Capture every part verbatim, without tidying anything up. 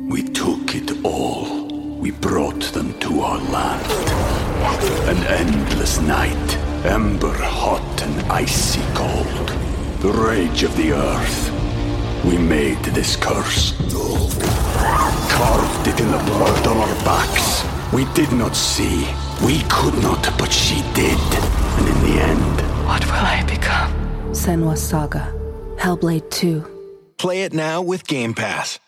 We took it all. We brought them to our land. An endless night, ember hot and icy cold. The rage of the earth. We made this curse. Carved it in the blood on our backs. We did not see. We could not, but she did. And in the end... What will I become? Senua's Saga. Hellblade two. Play it now with Game Pass.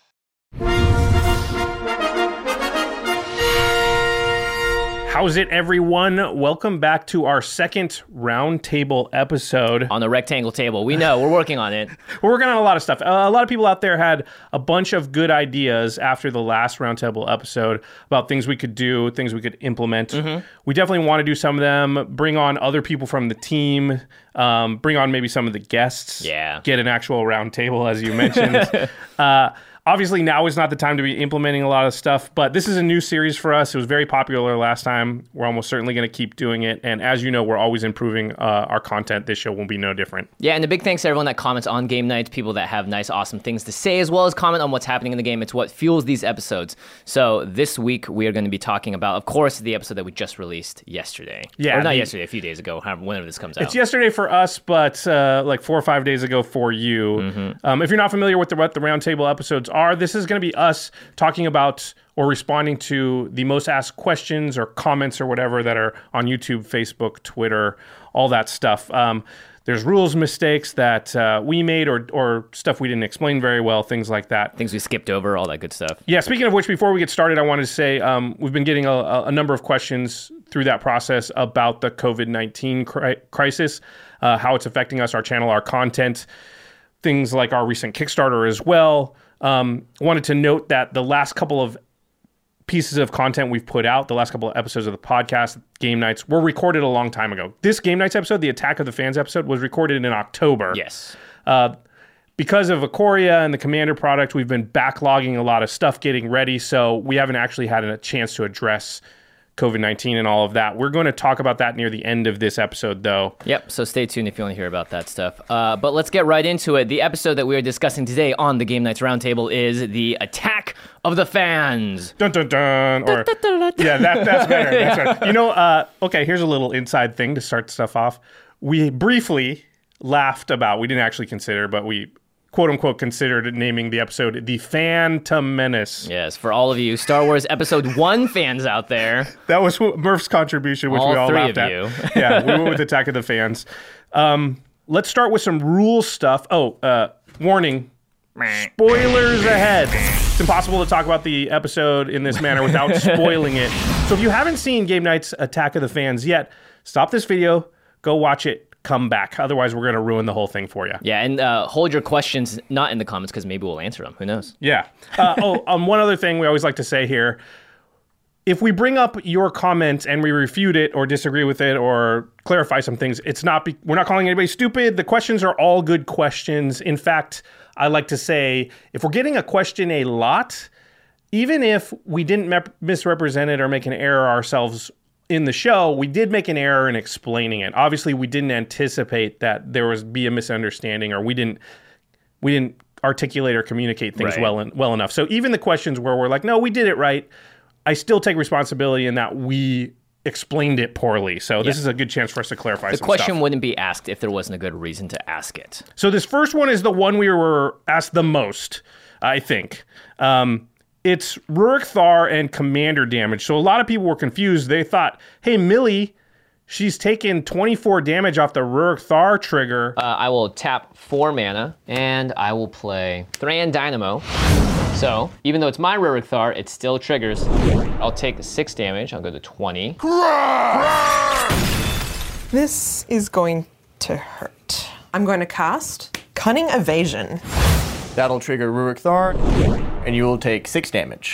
How's it, everyone? Welcome back to our second roundtable episode. On the rectangle table. We know. We're working on it. We're working on a lot of stuff. Uh, a lot of people out there had a bunch of good ideas after the last roundtable episode about things we could do, things we could implement. Mm-hmm. We definitely want to do some of them, bring on other people from the team, um, bring on maybe some of the guests. Yeah. Get an actual roundtable, as you mentioned. uh, Obviously, now is not the time to be implementing a lot of stuff, but this is a new series for us. It was very popular last time. We're almost certainly going to keep doing it. And as you know, we're always improving uh, our content. This show won't be no different. Yeah, and a big thanks to everyone that comments on game nights, people that have nice, awesome things to say, as well as comment on what's happening in the game. It's what fuels these episodes. So this week, we are going to be talking about, of course, the episode that we just released yesterday. Yeah. Or not the, yesterday, a few days ago, whenever this comes out. It's yesterday for us, but uh, like four or five days ago for you. Mm-hmm. Um, if you're not familiar with the, what the roundtable episodes are, this is going to be us talking about or responding to the most asked questions or comments or whatever that are on YouTube, Facebook, Twitter, all that stuff. Um, there's rules mistakes that uh, we made or or stuff we didn't explain very well, things like that. Things we skipped over, all that good stuff. Yeah, speaking of which, before we get started, I wanted to say um, we've been getting a, a number of questions through that process about the covid nineteen cri- crisis, uh, how it's affecting us, our channel, our content, things like our recent Kickstarter as well. Um, wanted to note that the last couple of pieces of content we've put out, the last couple of episodes of the podcast, Game Nights, were recorded a long time ago. This Game Nights episode, the Attack of the Fans episode, was recorded in October. Yes. Uh, because of Ikoria and the Commander product, we've been backlogging a lot of stuff getting ready, so we haven't actually had a chance to address covid nineteen and all of that. We're going to talk about that near the end of this episode, though. Yep, so stay tuned if you want to hear about that stuff. Uh, but let's get right into it. The episode that we are discussing today on the Game Nights Roundtable is the Attack of the Fans. Dun, dun, dun. Or, yeah, that, that's better. That's better. You know, uh, okay, here's a little inside thing to start stuff off. We briefly laughed about, we didn't actually consider, but we quote-unquote considered naming the episode The Phantom Menace. Yes, for all of you Star Wars Episode one fans out there. That was Murph's contribution, which all we all three laughed of at. You. Yeah, we went with Attack of the Fans. Um, let's start with some rule stuff. Oh, uh, warning. Spoilers ahead. It's impossible to talk about the episode in this manner without spoiling it. So if you haven't seen Game Night's Attack of the Fans yet, stop this video, go watch it, come back. Otherwise, we're going to ruin the whole thing for you. Yeah, and uh, hold your questions not in the comments because maybe we'll answer them. Who knows? Yeah. Uh, oh, um, one other thing we always like to say here. If we bring up your comment and we refute it or disagree with it or clarify some things, it's not be- we're not calling anybody stupid. The questions are all good questions. In fact, I like to say if we're getting a question a lot, even if we didn't mep- misrepresent it or make an error ourselves in the show, we did make an error in explaining it. Obviously, we didn't anticipate that there was be a misunderstanding, or we didn't we didn't articulate or communicate things right. well en- well enough. So even the questions where we're like, no, we did it right, I still take responsibility in that we explained it poorly. So this yeah. is a good chance for us to clarify the some question stuff. wouldn't be asked if there wasn't a good reason to ask it. So this first one is the one we were asked the most, I think. Um, It's Rurik Thar and Commander damage. So a lot of people were confused. They thought, hey, Millie, she's taken twenty-four damage off the Rurik Thar trigger. Uh, I will tap four mana, and I will play Thran Dynamo. So, even though it's my Rurik Thar, it still triggers. I'll take six damage. I'll go to twenty. This is going to hurt. I'm going to cast Cunning Evasion. That'll trigger Rurik Thar, and you will take six damage.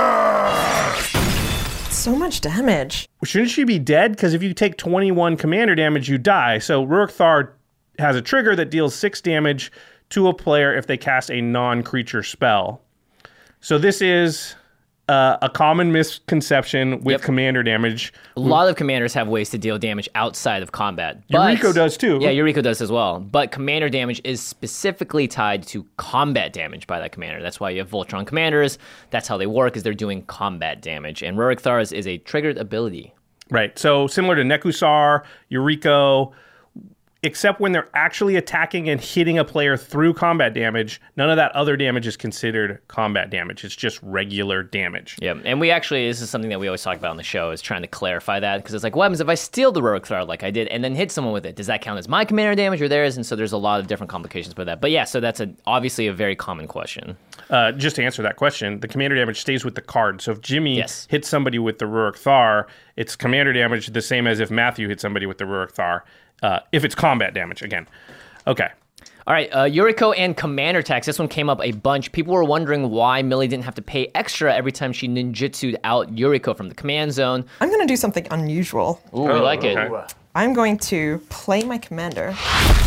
So much damage. Shouldn't she be dead? Because if you take twenty-one commander damage, you die. So Rurik Thar has a trigger that deals six damage to a player if they cast a non-creature spell. So this is uh, a common misconception with Yep. commander damage. A lot of commanders have ways to deal damage outside of combat. But, Yuriko does too. Yeah, Yuriko does as well. But commander damage is specifically tied to combat damage by that commander. That's why you have Voltron commanders. That's how they work, is they're doing combat damage. And Rurik Thar's is a triggered ability. Right. So similar to Nekusar, Yuriko, except when they're actually attacking and hitting a player through combat damage, none of that other damage is considered combat damage. It's just regular damage. Yeah, and we actually, this is something that we always talk about on the show, is trying to clarify that, because it's like, what happens if I steal the Rurik Thar like I did and then hit someone with it? Does that count as my commander damage or theirs? And so there's a lot of different complications with that. But yeah, so that's a, obviously a very common question. Uh, just to answer that question, the commander damage stays with the card. So if Jimmy Yes. hits somebody with the Rurik Thar, it's commander damage the same as if Matthew hit somebody with the Rurik Thar, uh, if it's combat damage, again. Okay. All right, uh, Yuriko and commander tax. This one came up a bunch. People were wondering why Millie didn't have to pay extra every time she ninjutsu'd out Yuriko from the command zone. I'm going to do something unusual. Ooh, we like it. okay. I'm going to play my commander.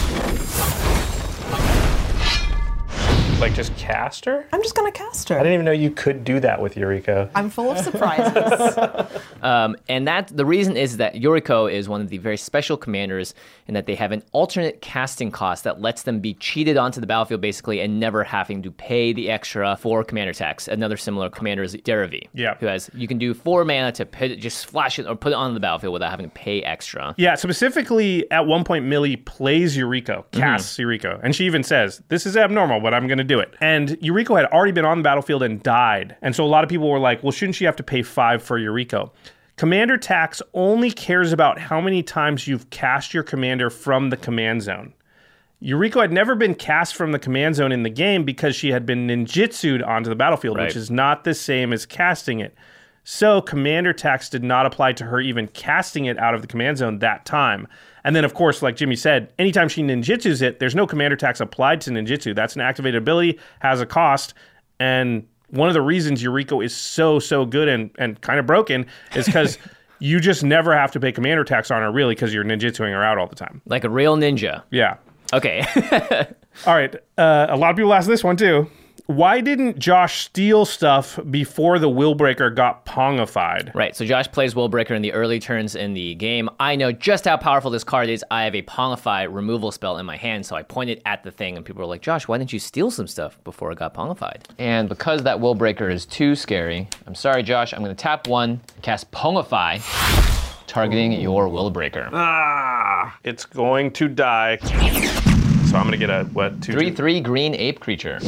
Like just cast her? I'm just going to cast I her. didn't even know you could do that with Yuriko. I'm full of surprises. Um, and that the reason is that Yuriko is one of the very special commanders in that they have an alternate casting cost that lets them be cheated onto the battlefield basically and never having to pay the extra for commander tax. Another similar commander is Derevi, Yeah. who has you can do four mana to put it, just flash it or put it on the battlefield without having to pay extra. Yeah, specifically at one point, Millie plays Yuriko, casts Yuriko, and she even says, this is abnormal, but I'm going to do it. And Yuriko had already been on the battlefield and died. And so a lot of people were like, well, shouldn't she have to pay five for Yuriko? Commander tax only cares about how many times you've cast your commander from the command zone. Yuriko had never been cast from the command zone in the game because she had been ninjutsu'd onto the battlefield, Right. which is not the same as casting it. So commander tax did not apply to her even casting it out of the command zone that time. And then, of course, like Jimmy said, anytime she ninjutsus it, there's no commander tax applied to ninjutsu. That's an activated ability, has a cost, and one of the reasons Yuriko is so, so good and, and kind of broken is because you just never have to pay commander tax on her, really, because you're ninjutsuing her out all the time. Like a real ninja. Yeah. Okay. All right. Uh, a lot of people ask this one, too. Why didn't Josh steal stuff before the Willbreaker got Pongified? Right, so Josh plays Willbreaker in the early turns in the game. I know just how powerful this card is. I have a Pongify removal spell in my hand, so I pointed at the thing, and people were like, Josh, why didn't you steal some stuff before it got Pongified? And because that Willbreaker is too scary, I'm sorry, Josh, I'm going to tap one, cast Pongify, targeting your Willbreaker. Ah, it's going to die. So I'm going to get a, what, two? three two? three green ape creature.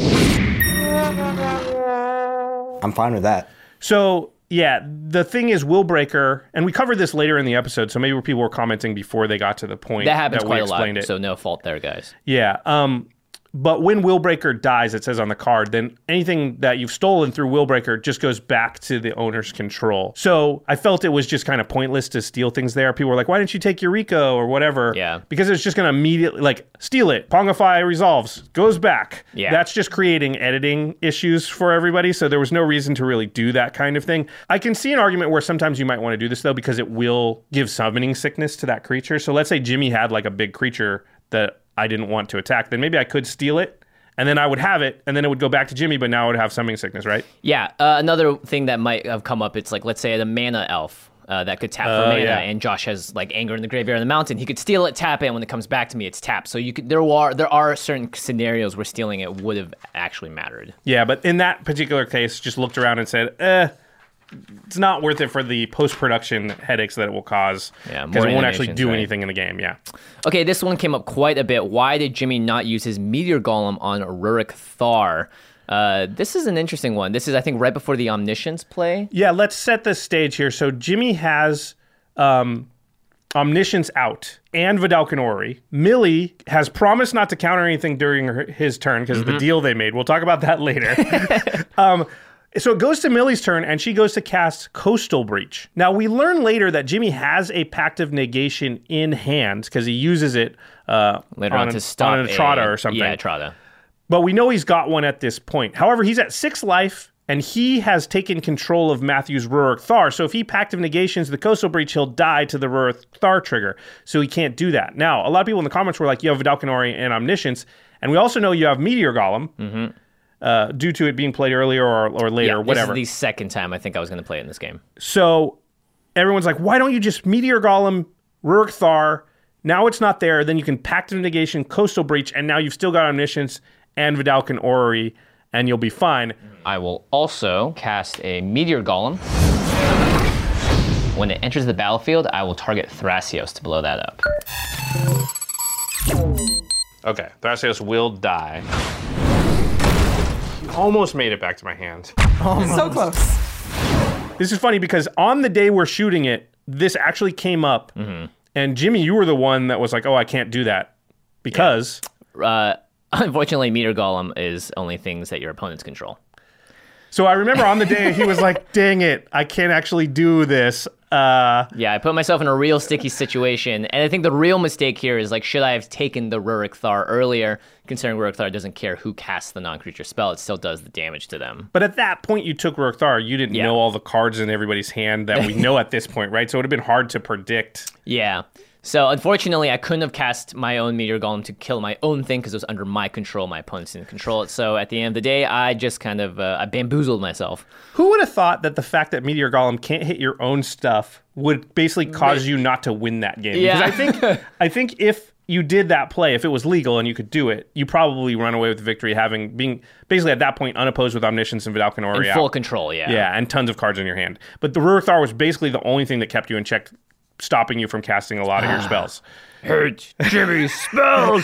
I'm fine with that. So, yeah, the thing is Willbreaker, and we covered this later in the episode, so maybe people were commenting before they got to the point That happens that quite we a lot, explained it. so no fault there, guys. Yeah. Um, but when Willbreaker dies, it says on the card, then anything that you've stolen through Willbreaker just goes back to the owner's control. So I felt it was just kind of pointless to steal things there. People were like, why didn't you take Yuriko or whatever? Yeah. Because it's just going to immediately, like, steal it. Pongify resolves, goes back. Yeah. That's just creating editing issues for everybody. So there was no reason to really do that kind of thing. I can see an argument where sometimes you might want to do this, though, because it will give summoning sickness to that creature. So let's say Jimmy had, like, a big creature that I didn't want to attack, then maybe I could steal it, and then I would have it, and then it would go back to Jimmy, but now I would have summoning sickness, right? Yeah, uh, another thing that might have come up, it's like, let's say the mana elf uh, that could tap for Oh, mana, yeah. and Josh has like anger in the graveyard in the mountain. He could steal it, tap it, and when it comes back to me, it's tapped. So you could there are there are certain scenarios where stealing it would have actually mattered. Yeah, but in that particular case, just looked around and said, eh, it's not worth it for the post-production headaches that it will cause. Yeah, because more it won't actually animations, do right? anything in the game, yeah. Okay, this one came up quite a bit. Why did Jimmy not use his Meteor Golem on Rurik Thar? Uh, this is an interesting one. This is, I think, right before the Omniscience play. Yeah, let's set the stage here. So Jimmy has um, Omniscience out and Vidal Canori. Millie has promised not to counter anything during her, his turn because Mm-hmm. of the deal they made. We'll talk about that later. um, so it goes to Millie's turn, and she goes to cast Coastal Breach. Now, we learn later that Jimmy has a Pact of Negation in hand because he uses it uh, Later on, on, an, to stop on an Etrada a- or something. Yeah, Etrada. But we know he's got one at this point. However, he's at six life, and he has taken control of Matthew's Rurik Thar. So if he Pact of Negations the Coastal Breach, he'll die to the Rurik Thar trigger. So he can't do that. Now, a lot of people in the comments were like, you have Vidal Canori and Omniscience, and we also know you have Meteor Golem. Mm-hmm. uh, due to it being played earlier or, or later, yeah, or whatever. This is the second time I think I was going to play it in this game. So everyone's like, why don't you just Meteor Golem, Rurik Thar? Now it's not there. Then you can Pact of Negation, Coastal Breach, and now you've still got Omniscience and Vedalken Orrery, and you'll be fine. I will also cast a Meteor Golem. When it enters the battlefield, I will target Thrasios to blow that up. Okay, Thrasios will die. He almost made it back to my hand. So close. This is funny because on the day we're shooting it, this actually came up, mm-hmm. and Jimmy, you were the one that was like, oh, I can't do that because... Yeah. Uh, unfortunately, Meteor Golem is only things that your opponents control. So I remember on the day he was like, dang it, I can't actually do this. Uh, yeah, I put myself in a real sticky situation. And I think the real mistake here is like, should I have taken the Rurik Thar earlier, considering Rurik Thar doesn't care who casts the non-creature spell, it still does the damage to them. But at that point you took Rurik Thar, you didn't yeah. know all the cards in everybody's hand that we know at this point, right? So it would have been hard to predict. Yeah. So unfortunately, I couldn't have cast my own Meteor Golem to kill my own thing because it was under my control. My opponents didn't control it. So at the end of the day, I just kind of uh, I bamboozled myself. Who would have thought that the fact that Meteor Golem can't hit your own stuff would basically cause you not to win that game? Yeah. Because I think I think if you did that play, if it was legal and you could do it, you probably run away with the victory, having being basically at that point unopposed with Omniscience and Vedalken Orrery in full out. control. Yeah, yeah, and tons of cards in your hand. But the Rurik Thar was basically the only thing that kept you in check, stopping you from casting a lot of your spells. Hurt Jimmy's spells.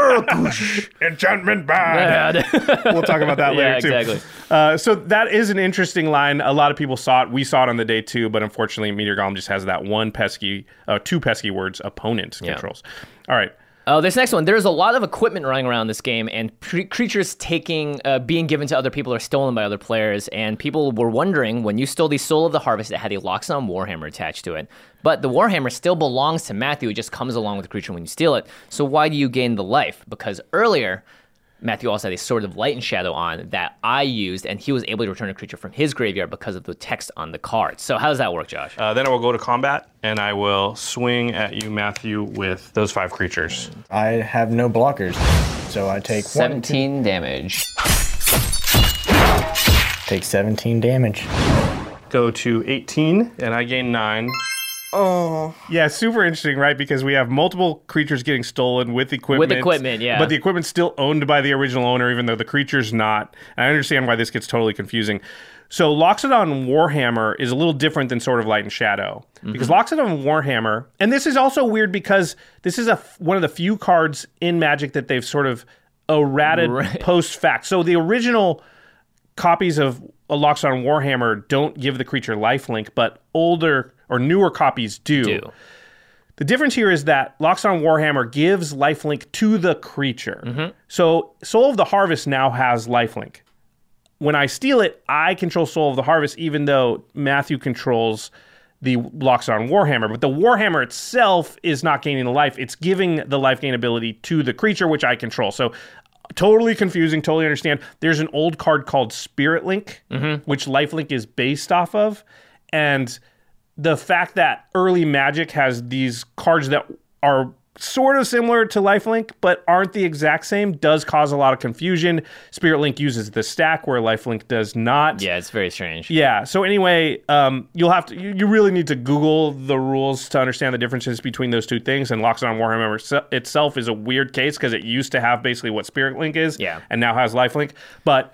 Enchantment bad. We'll talk about that later yeah, too. Exactly. Uh, so that is an interesting line. A lot of people saw it. We saw it on the day too, but unfortunately, Meteor Golem just has that one pesky, uh, two pesky words, opponent yeah. controls. All right. Oh, this next one. There's a lot of equipment running around this game, and pre- creatures taking, uh, being given to other people or stolen by other players. And people were wondering, when you stole the Soul of the Harvest, it had a Loxodon Warhammer attached to it. But the Warhammer still belongs to Matthew. It just comes along with the creature when you steal it. So why do you gain the life? Because earlier, Matthew also had a Sword of Light and Shadow on that I used, and he was able to return a creature from his graveyard because of the text on the card. So how does that work, Josh? Uh, then I will go to combat, and I will swing at you, Matthew, with those five creatures. I have no blockers, so I take seventeen one, damage. Take seventeen damage. Go to eighteen, and I gain nine. Oh. Yeah, super interesting, right? Because we have multiple creatures getting stolen with equipment. With equipment, yeah. But the equipment's still owned by the original owner, even though the creature's not. And I understand why this gets totally confusing. So Loxodon Warhammer is a little different than Sword of Light and Shadow. Mm-hmm. Because Loxodon Warhammer, and this is also weird because this is a one of the few cards in Magic that they've sort of errated right. post-fact. So the original copies of a Loxodon Warhammer don't give the creature lifelink, but older or newer copies do. do. The difference here is that Loxodon Warhammer gives lifelink to the creature. Mm-hmm. So Soul of the Harvest now has lifelink. When I steal it, I control Soul of the Harvest, even though Matthew controls the Loxodon Warhammer. But the Warhammer itself is not gaining the life. It's giving the life gain ability to the creature, which I control. So totally confusing, totally understand. There's an old card called Spirit Link, mm-hmm. which lifelink is based off of. And the fact that early Magic has these cards that are sort of similar to lifelink, but aren't the exact same, does cause a lot of confusion. Spirit Link uses the stack where lifelink does not. Yeah, it's very strange. Yeah. So anyway, um, you'll have to. You, you really need to Google the rules to understand the differences between those two things. And Loxodon Warhammer itself is a weird case because it used to have basically what Spirit Link is, yeah. and now has lifelink, but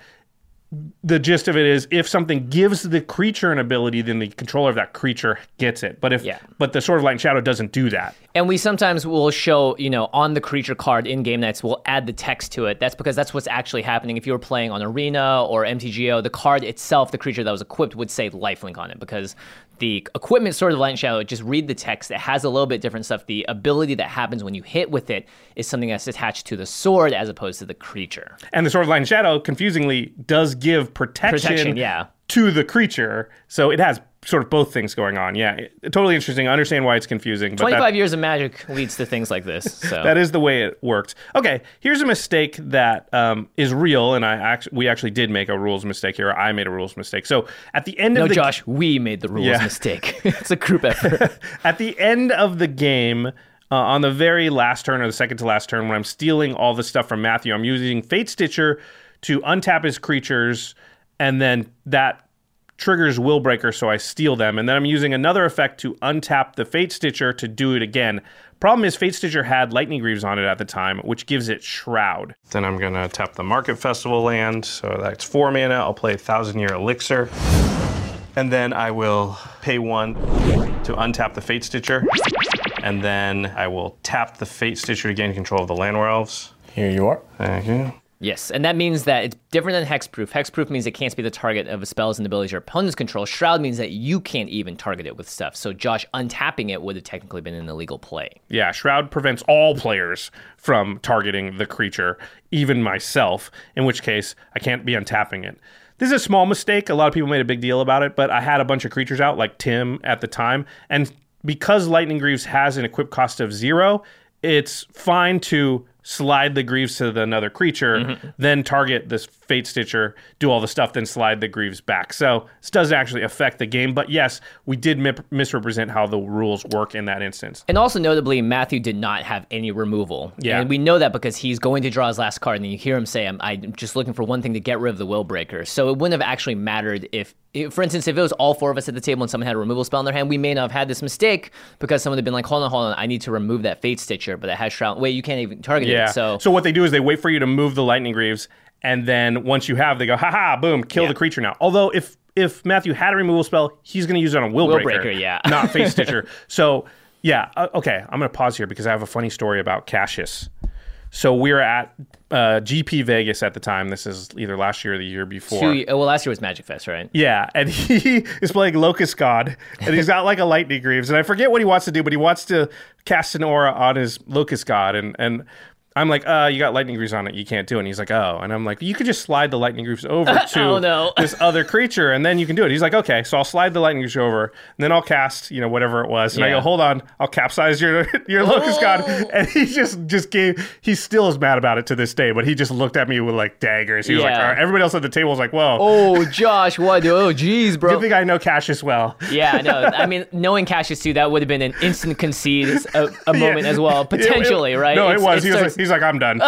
the gist of it is if something gives the creature an ability, then the controller of that creature gets it. But if yeah. but the Sword of Light and Shadow doesn't do that. And we sometimes will show, you know, on the creature card in Game Nights, we'll add the text to it. That's because that's what's actually happening. If you were playing on Arena or M T G O, the card itself, the creature that was equipped, would say lifelink on it because the equipment Sword of Light and Shadow, just read the text. It has a little bit different stuff. The ability that happens when you hit with it is something that's attached to the sword as opposed to the creature. And the Sword of Light and Shadow, confusingly, does give protection, protection yeah. to the creature. So it has sort of both things going on. Yeah, it, totally interesting. I understand why it's confusing. But twenty-five that, years of Magic leads to things like this. So. That is the way it worked. Okay, here's a mistake that um, is real, and I actually we actually did make a rules mistake here. I made a rules mistake. So at the end no, of the... No, Josh, we made the rules yeah. mistake. It's a group effort. At the end of the game, uh, on the very last turn or the second to last turn, when I'm stealing all the stuff from Matthew, I'm using Fate Stitcher to untap his creatures, and then that triggers Willbreaker, so I steal them. And then I'm using another effect to untap the Fate Stitcher to do it again. Problem is, Fate Stitcher had Lightning Greaves on it at the time, which gives it Shroud. Then I'm going to tap the Market Festival land, so that's four mana. I'll play Thousand Year Elixir. And then I will pay one to untap the Fate Stitcher. And then I will tap the Fate Stitcher to gain control of the Llanowar Elves. Here you are. Thank you. Yes, and that means that it's different than Hexproof. Hexproof means it can't be the target of spells and abilities your opponents control. Shroud means that you can't even target it with stuff. So Josh, untapping it would have technically been an illegal play. Yeah, Shroud prevents all players from targeting the creature, even myself, in which case I can't be untapping it. This is a small mistake. A lot of people made a big deal about it, but I had a bunch of creatures out, like Tim at the time, and because Lightning Greaves has an equip cost of zero, it's fine to slide the Greaves to the another creature, mm-hmm. then target this Fate Stitcher, do all the stuff, then slide the Greaves back. So this doesn't actually affect the game, but yes, we did mi- misrepresent how the rules work in that instance. And also notably, Matthew did not have any removal. Yeah. And we know that because he's going to draw his last card, and then you hear him say, I'm, I'm just looking for one thing to get rid of the Willbreaker. So it wouldn't have actually mattered if, if, for instance, if it was all four of us at the table and someone had a removal spell in their hand, we may not have had this mistake because someone had been like, hold on, hold on, I need to remove that Fate Stitcher, but it has Shroud. Wait, you can't even target yeah. it. So so what they do is they wait for you to move the Lightning Greaves, and then once you have, they go, haha, boom, kill yeah. the creature now. Although if if Matthew had a removal spell, he's going to use it on Willbreaker. Willbreaker, yeah. Not Fate Stitcher. So, yeah, uh, okay, I'm going to pause here because I have a funny story about Cassius. So we were at uh, G P Vegas at the time. This is either last year or the year before. Two, well, last year was Magic Fest, right? Yeah, and he is playing Locust God, and he's got like a Lightning Greaves, and I forget what he wants to do, but he wants to cast an aura on his Locust God, and and I'm like, uh, you got Lightning Greaves on it, you can't do it. And he's like, oh. And I'm like, you could just slide the Lightning Greaves over to oh, no. this other creature, and then you can do it. He's like, okay, so I'll slide the Lightning Greaves over, and then I'll cast, you know, whatever it was. And yeah. I go, hold on, I'll capsize your your Locust oh. God. And he just, just gave, he still is mad about it to this day, but he just looked at me with like daggers. He was yeah. like, all right. Everybody else at the table was like, whoa. Oh, Josh, what? Oh, geez, bro. Good thing I know Cassius well. Yeah, I know. I mean, knowing Cassius too, that would have been an instant concede, a, a moment yeah. as well, potentially, it, it, right? No, it's, it was. It he starts... was like, he's like, I'm done.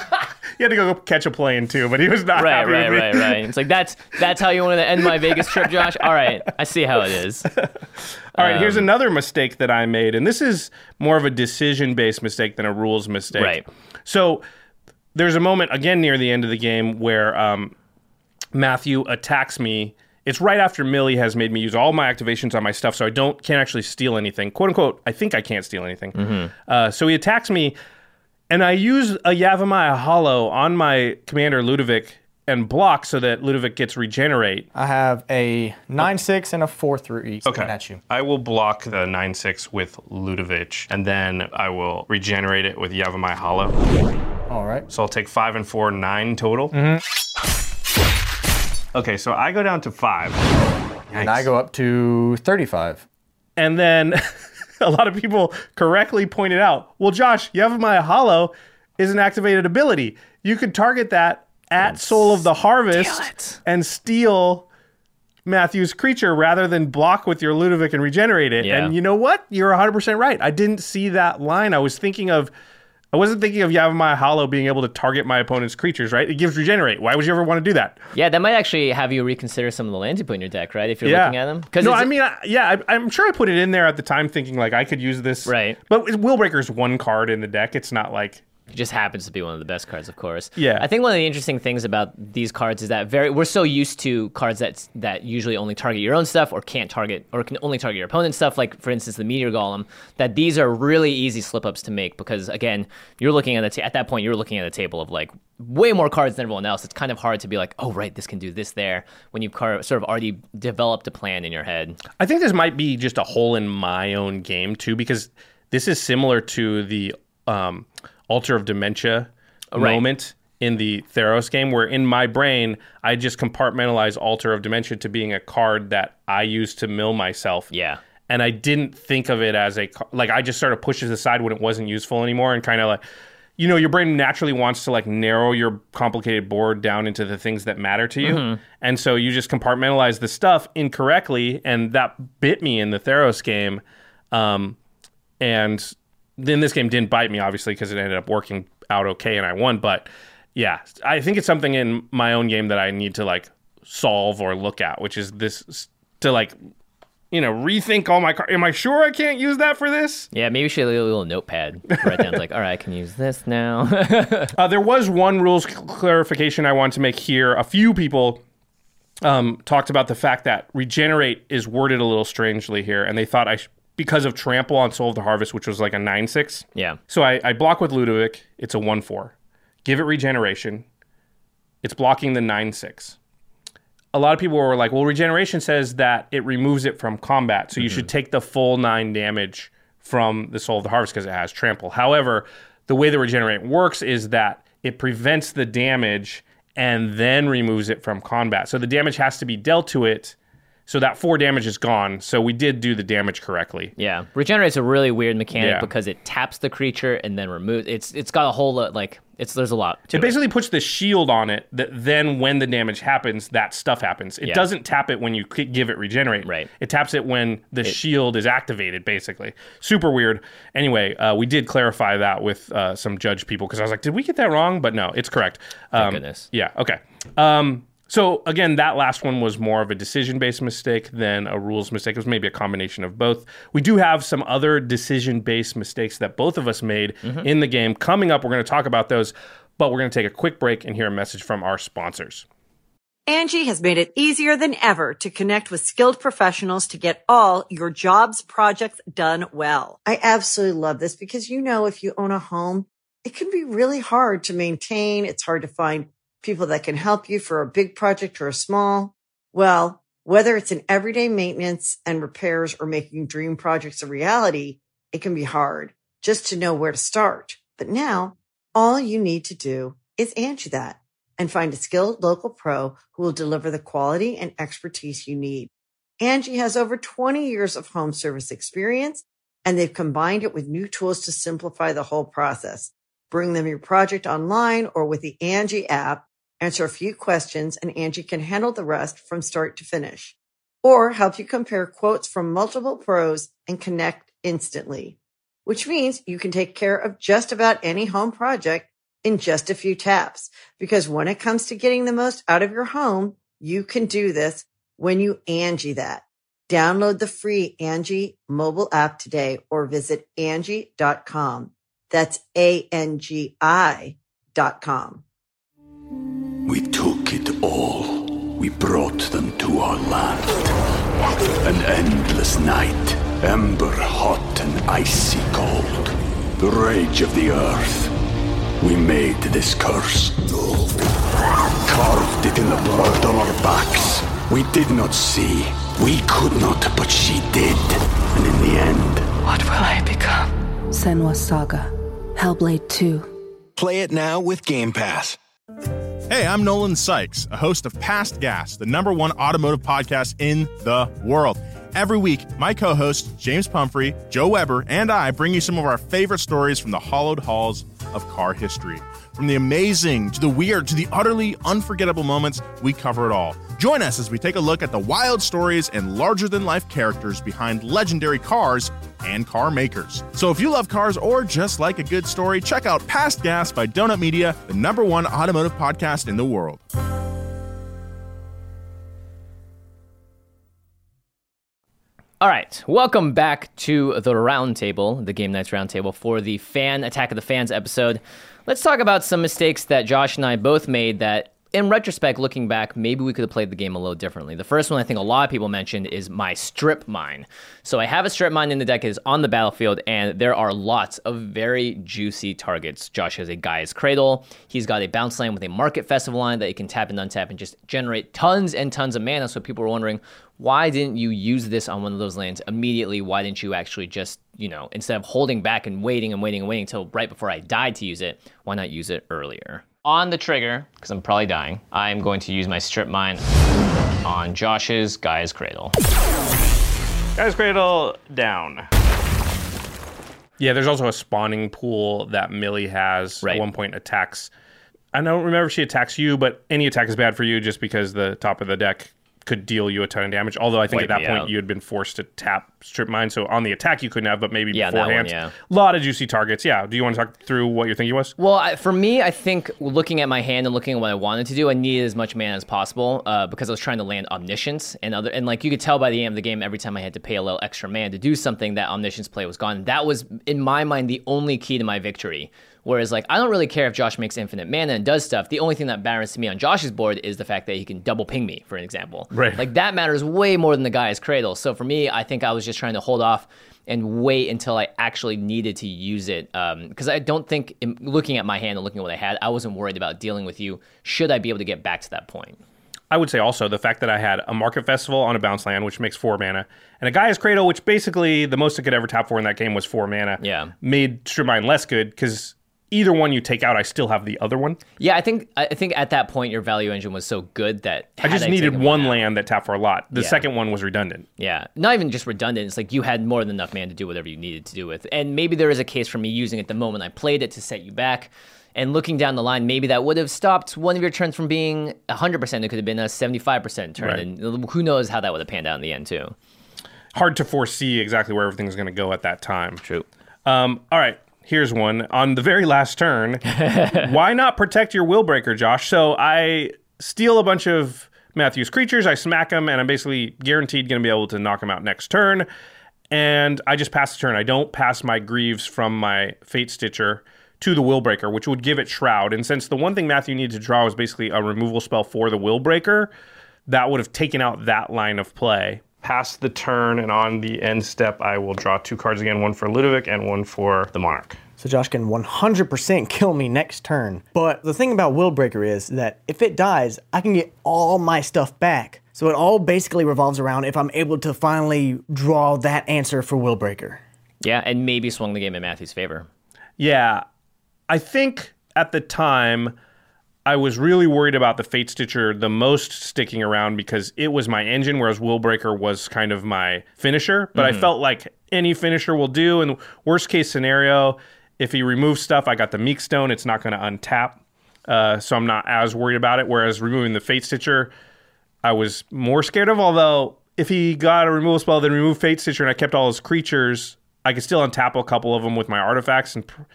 He had to go catch a plane too, but he was not right, happy right, with me. right, right. It's like that's that's how you wanted to end my Vegas trip, Josh. All right, I see how it is. All right, um, here's another mistake that I made, and this is more of a decision-based mistake than a rules mistake. Right. So there's a moment again near the end of the game where um, Matthew attacks me. It's right after Millie has made me use all my activations on my stuff, so I don't can't actually steal anything. "Quote unquote," I think I can't steal anything. Mm-hmm. Uh, so he attacks me. And I use a Yavimaya Hollow on my commander Ludovic and block so that Ludovic gets regenerate. I have a nine six and a four three Okay. at you. I will block the nine six with Ludovic, and then I will regenerate it with Yavimaya Hollow. All right. So I'll take five and four, nine total. Mm-hmm. Okay, so I go down to five. And I go up to thirty-five. And then a lot of people correctly pointed out, well, Josh, Yavimaya Hollow is an activated ability. You could target that at Soul of the Harvest and steal Matthew's creature rather than block with your Ludovic and regenerate it. Yeah. And you know what? You're one hundred percent right. I didn't see that line. I was thinking of... I wasn't thinking of Yavimaya Hollow being able to target my opponent's creatures, right? It gives regenerate. Why would you ever want to do that? Yeah, that might actually have you reconsider some of the lands you put in your deck, right? If you're yeah. looking at them. No, I mean, I, yeah, I, I'm sure I put it in there at the time thinking, like, I could use this. Right. But Willbreaker's one card in the deck. It's not like... It just happens to be one of the best cards, of course. Yeah. I think one of the interesting things about these cards is that very we're so used to cards that that usually only target your own stuff or can't target or can only target your opponent's stuff, like for instance the Meteor Golem, that these are really easy slip ups to make because again, you're looking at the ta- at that point you're looking at a table of like way more cards than everyone else. It's kind of hard to be like, oh right, this can do this there when you've car- sort of already developed a plan in your head. I think this might be just a hole in my own game too, because this is similar to the um, Altar of Dementia Right. moment in the Theros game, where in my brain I just compartmentalize Altar of Dementia to being a card that I use to mill myself. Yeah. And I didn't think of it as a ca- like I just sort of pushed it aside when it wasn't useful anymore, and kind of like, you know, your brain naturally wants to like narrow your complicated board down into the things that matter to you, Mm-hmm. and so you just compartmentalize the stuff incorrectly, and that bit me in the Theros game. Um, and then this game didn't bite me obviously because it ended up working out okay and I won, but Yeah, I think it's something in my own game that I need to like solve or look at, which is this to like, you know, rethink all my cards. Am I sure I can't use that for this? Yeah, maybe you should have a little notepad. Write down like, all right, I can use this now. uh, there was one rules cl- clarification I want to make here. A few people um, talked about the fact that regenerate is worded a little strangely here, and they thought I sh- because of trample on Soul of the Harvest, which was like a nine six. Yeah. So I, I block with Ludovic. It's a one four. Give it regeneration. It's blocking the nine six. A lot of people were like, well, regeneration says that it removes it from combat, so mm-hmm. you should take the full nine damage from the Soul of the Harvest because it has trample. However, the way the regenerate works is that it prevents the damage and then removes it from combat. So the damage has to be dealt to it, so that four damage is gone. So we did do the damage correctly. Yeah, regenerate's a really weird mechanic Yeah. because it taps the creature and then removes. It's it's got a whole lot like it's there's a lot. To It it basically puts the shield on it that then when the damage happens, that stuff happens. It Yeah. doesn't tap it when you c- give it regenerate. Right. It taps it when the shield is activated, basically. Super weird. Anyway, uh, we did clarify that with uh, some judge people because I was like, did we get that wrong? But no, it's correct. Um, Thank goodness. Yeah, okay. Um, so again, that last one was more of a decision-based mistake than a rules mistake. It was maybe a combination of both. We do have some other decision-based mistakes that both of us made Mm-hmm. in the game. Coming up, we're going to talk about those, but we're going to take a quick break and hear a message from our sponsors. Angie has made it easier than ever to connect with skilled professionals to get all your jobs projects done well. I absolutely love this because, you know, if you own a home, it can be really hard to maintain. It's hard to find people that can help you for a big project or a small. Well, whether it's in everyday maintenance and repairs or making dream projects a reality, it can be hard just to know where to start. But now all you need to do is Angie that and find a skilled local pro who will deliver the quality and expertise you need. Angie has over twenty years of home service experience, and they've combined it with new tools to simplify the whole process. Bring them your project online or with the Angie app. Answer a few questions and Angie can handle the rest from start to finish. Or help you compare quotes from multiple pros and connect instantly. Which means you can take care of just about any home project in just a few taps. Because when it comes to getting the most out of your home, you can do this when you Angie that. Download the free Angie mobile app today or visit Angie dot com. That's A N G I dot com. We took it all. We brought them to our land. An endless night, ember hot and icy cold. The rage of the earth. We made this curse. Carved it in the blood on our backs. We did not see. We could not, but she did. And in the end, What will I become? Senua's Saga. Hellblade two. Play it now with Game Pass. Hey, I'm Nolan Sykes, a host of Past Gas, the number one automotive podcast in the world. Every week, my co-hosts, James Pumphrey, Joe Weber, and I bring you some of our favorite stories from the hallowed halls of car history. From the amazing to the weird to the utterly unforgettable moments, we cover it all. Join us as we take a look at the wild stories and larger-than-life characters behind legendary cars and car makers. So if you love cars or just like a good story, check out Past Gas by Donut Media, the number one automotive podcast in the world. All right, welcome back to the Roundtable, the Game Nights Roundtable, for the Fan Attack of the Fans episode. Let's talk about some mistakes that Josh and I both made that, in retrospect, looking back, maybe we could have played the game a little differently. The first one I think a lot of people mentioned is my strip mine. So I have a strip mine in the deck, it is on the battlefield, and there are lots of very juicy targets. Josh has a Gaia's Cradle. He's got a bounce land with a Market Festival line that you can tap and untap and just generate tons and tons of mana. So people were wondering, why didn't you use this on one of those lands immediately? Why didn't you actually just, you know, instead of holding back and waiting and waiting and waiting until right before I died to use it, why not use it earlier? On the trigger, because I'm probably dying, I'm going to use my strip mine on Josh's Gaia's Cradle. Gaia's Cradle down. Yeah, there's also a spawning pool that Millie has Right. at one point attacks. I don't remember if she attacks you, but any attack is bad for you just because the top of the deck could deal you a ton of damage. Although I think Wipe at that me point out. you had been forced to tap Strip Mine, so on the attack you couldn't have, but maybe Yeah, that one, beforehand. yeah. A lot of juicy targets. Yeah. Do you want to talk through what your thinking was? Well, I, for me, I think looking at my hand and looking at what I wanted to do, I needed as much mana as possible uh, because I was trying to land Omniscience and other, and like you could tell by the end of the game, every time I had to pay a little extra mana to do something, that Omniscience play was gone. That was, in my mind, the only key to my victory. Whereas, like, I don't really care if Josh makes infinite mana and does stuff. The only thing that matters to me on Josh's board is the fact that he can double ping me, for an example. Right. Like, that matters way more than the guy's Cradle. So for me, I think I was just trying to hold off and wait until I actually needed to use it. Because um, I don't think, in, looking at my hand and looking at what I had, I wasn't worried about dealing with you should I be able to get back to that point. I would say also the fact that I had a Market Festival on a bounce land, which makes four mana, and a Gaia's Cradle, which basically the most I could ever tap for in that game was four mana, yeah. made Strip Mine less good because either one you take out, I still have the other one. Yeah, I think I think at that point your value engine was so good that I just I needed taken one out, land that tapped for a lot. The Yeah. second one was redundant. Yeah, not even just redundant. It's like you had more than enough mana to do whatever you needed to do with. And maybe there is a case for me using it the moment I played it to set you back. And looking down the line, maybe that would have stopped one of your turns from being one hundred percent. It could have been a seventy-five percent turn. Right. And who knows how that would have panned out in the end, too. Hard to foresee exactly where everything's going to go at that time. True. Um, all right. Here's one. On the very last turn, why not protect your Willbreaker, Josh? So I steal a bunch of Matthew's creatures, I smack them, and I'm basically guaranteed going to be able to knock them out next turn. And I just pass the turn. I don't pass my Greaves from my Fate Stitcher to the Willbreaker, which would give it Shroud. And since the one thing Matthew needed to draw was basically a removal spell for the Willbreaker, that would have taken out that line of play. Pass the turn, and on the end step, I will draw two cards again, one for Ludovic and one for the Monarch. So Josh can one hundred percent kill me next turn. But the thing about Willbreaker is that if it dies, I can get all my stuff back. So it all basically revolves around if I'm able to finally draw that answer for Willbreaker. Yeah, and maybe swung the game in Matthew's favor. Yeah. I think at the time, I was really worried about the Fate Stitcher the most sticking around because it was my engine, whereas Willbreaker was kind of my finisher. But mm-hmm. I felt like any finisher will do. And worst case scenario, if he removes stuff, I got the Meek Stone. It's not going to untap. Uh, so I'm not as worried about it. Whereas removing the Fate Stitcher, I was more scared of. Although if he got a removal spell, then remove Fate Stitcher, and I kept all his creatures, I could still untap a couple of them with my artifacts. And pr-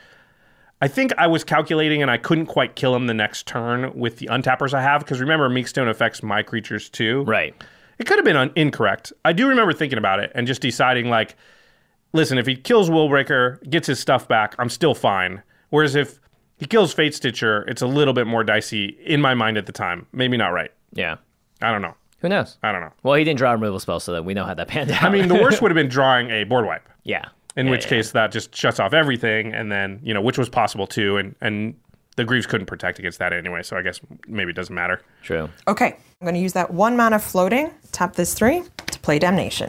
I think I was calculating, and I couldn't quite kill him the next turn with the untappers I have. Because remember, Meek Stone affects my creatures too. Right. It could have been un- incorrect. I do remember thinking about it and just deciding, like, listen, if he kills Willbreaker, gets his stuff back, I'm still fine. Whereas if he kills Fate Stitcher, it's a little bit more dicey in my mind at the time. Maybe not right. Yeah. I don't know. Who knows? I don't know. Well, he didn't draw a removal spell, so that we know how that panned out. I mean, the worst would have been drawing a board wipe. Yeah. In yeah, which yeah. case that just shuts off everything, and then, you know, which was possible too, and, and the Greaves couldn't protect against that anyway, so I guess maybe it doesn't matter. True. Okay, I'm going to use that one mana floating, tap this three to play Damnation.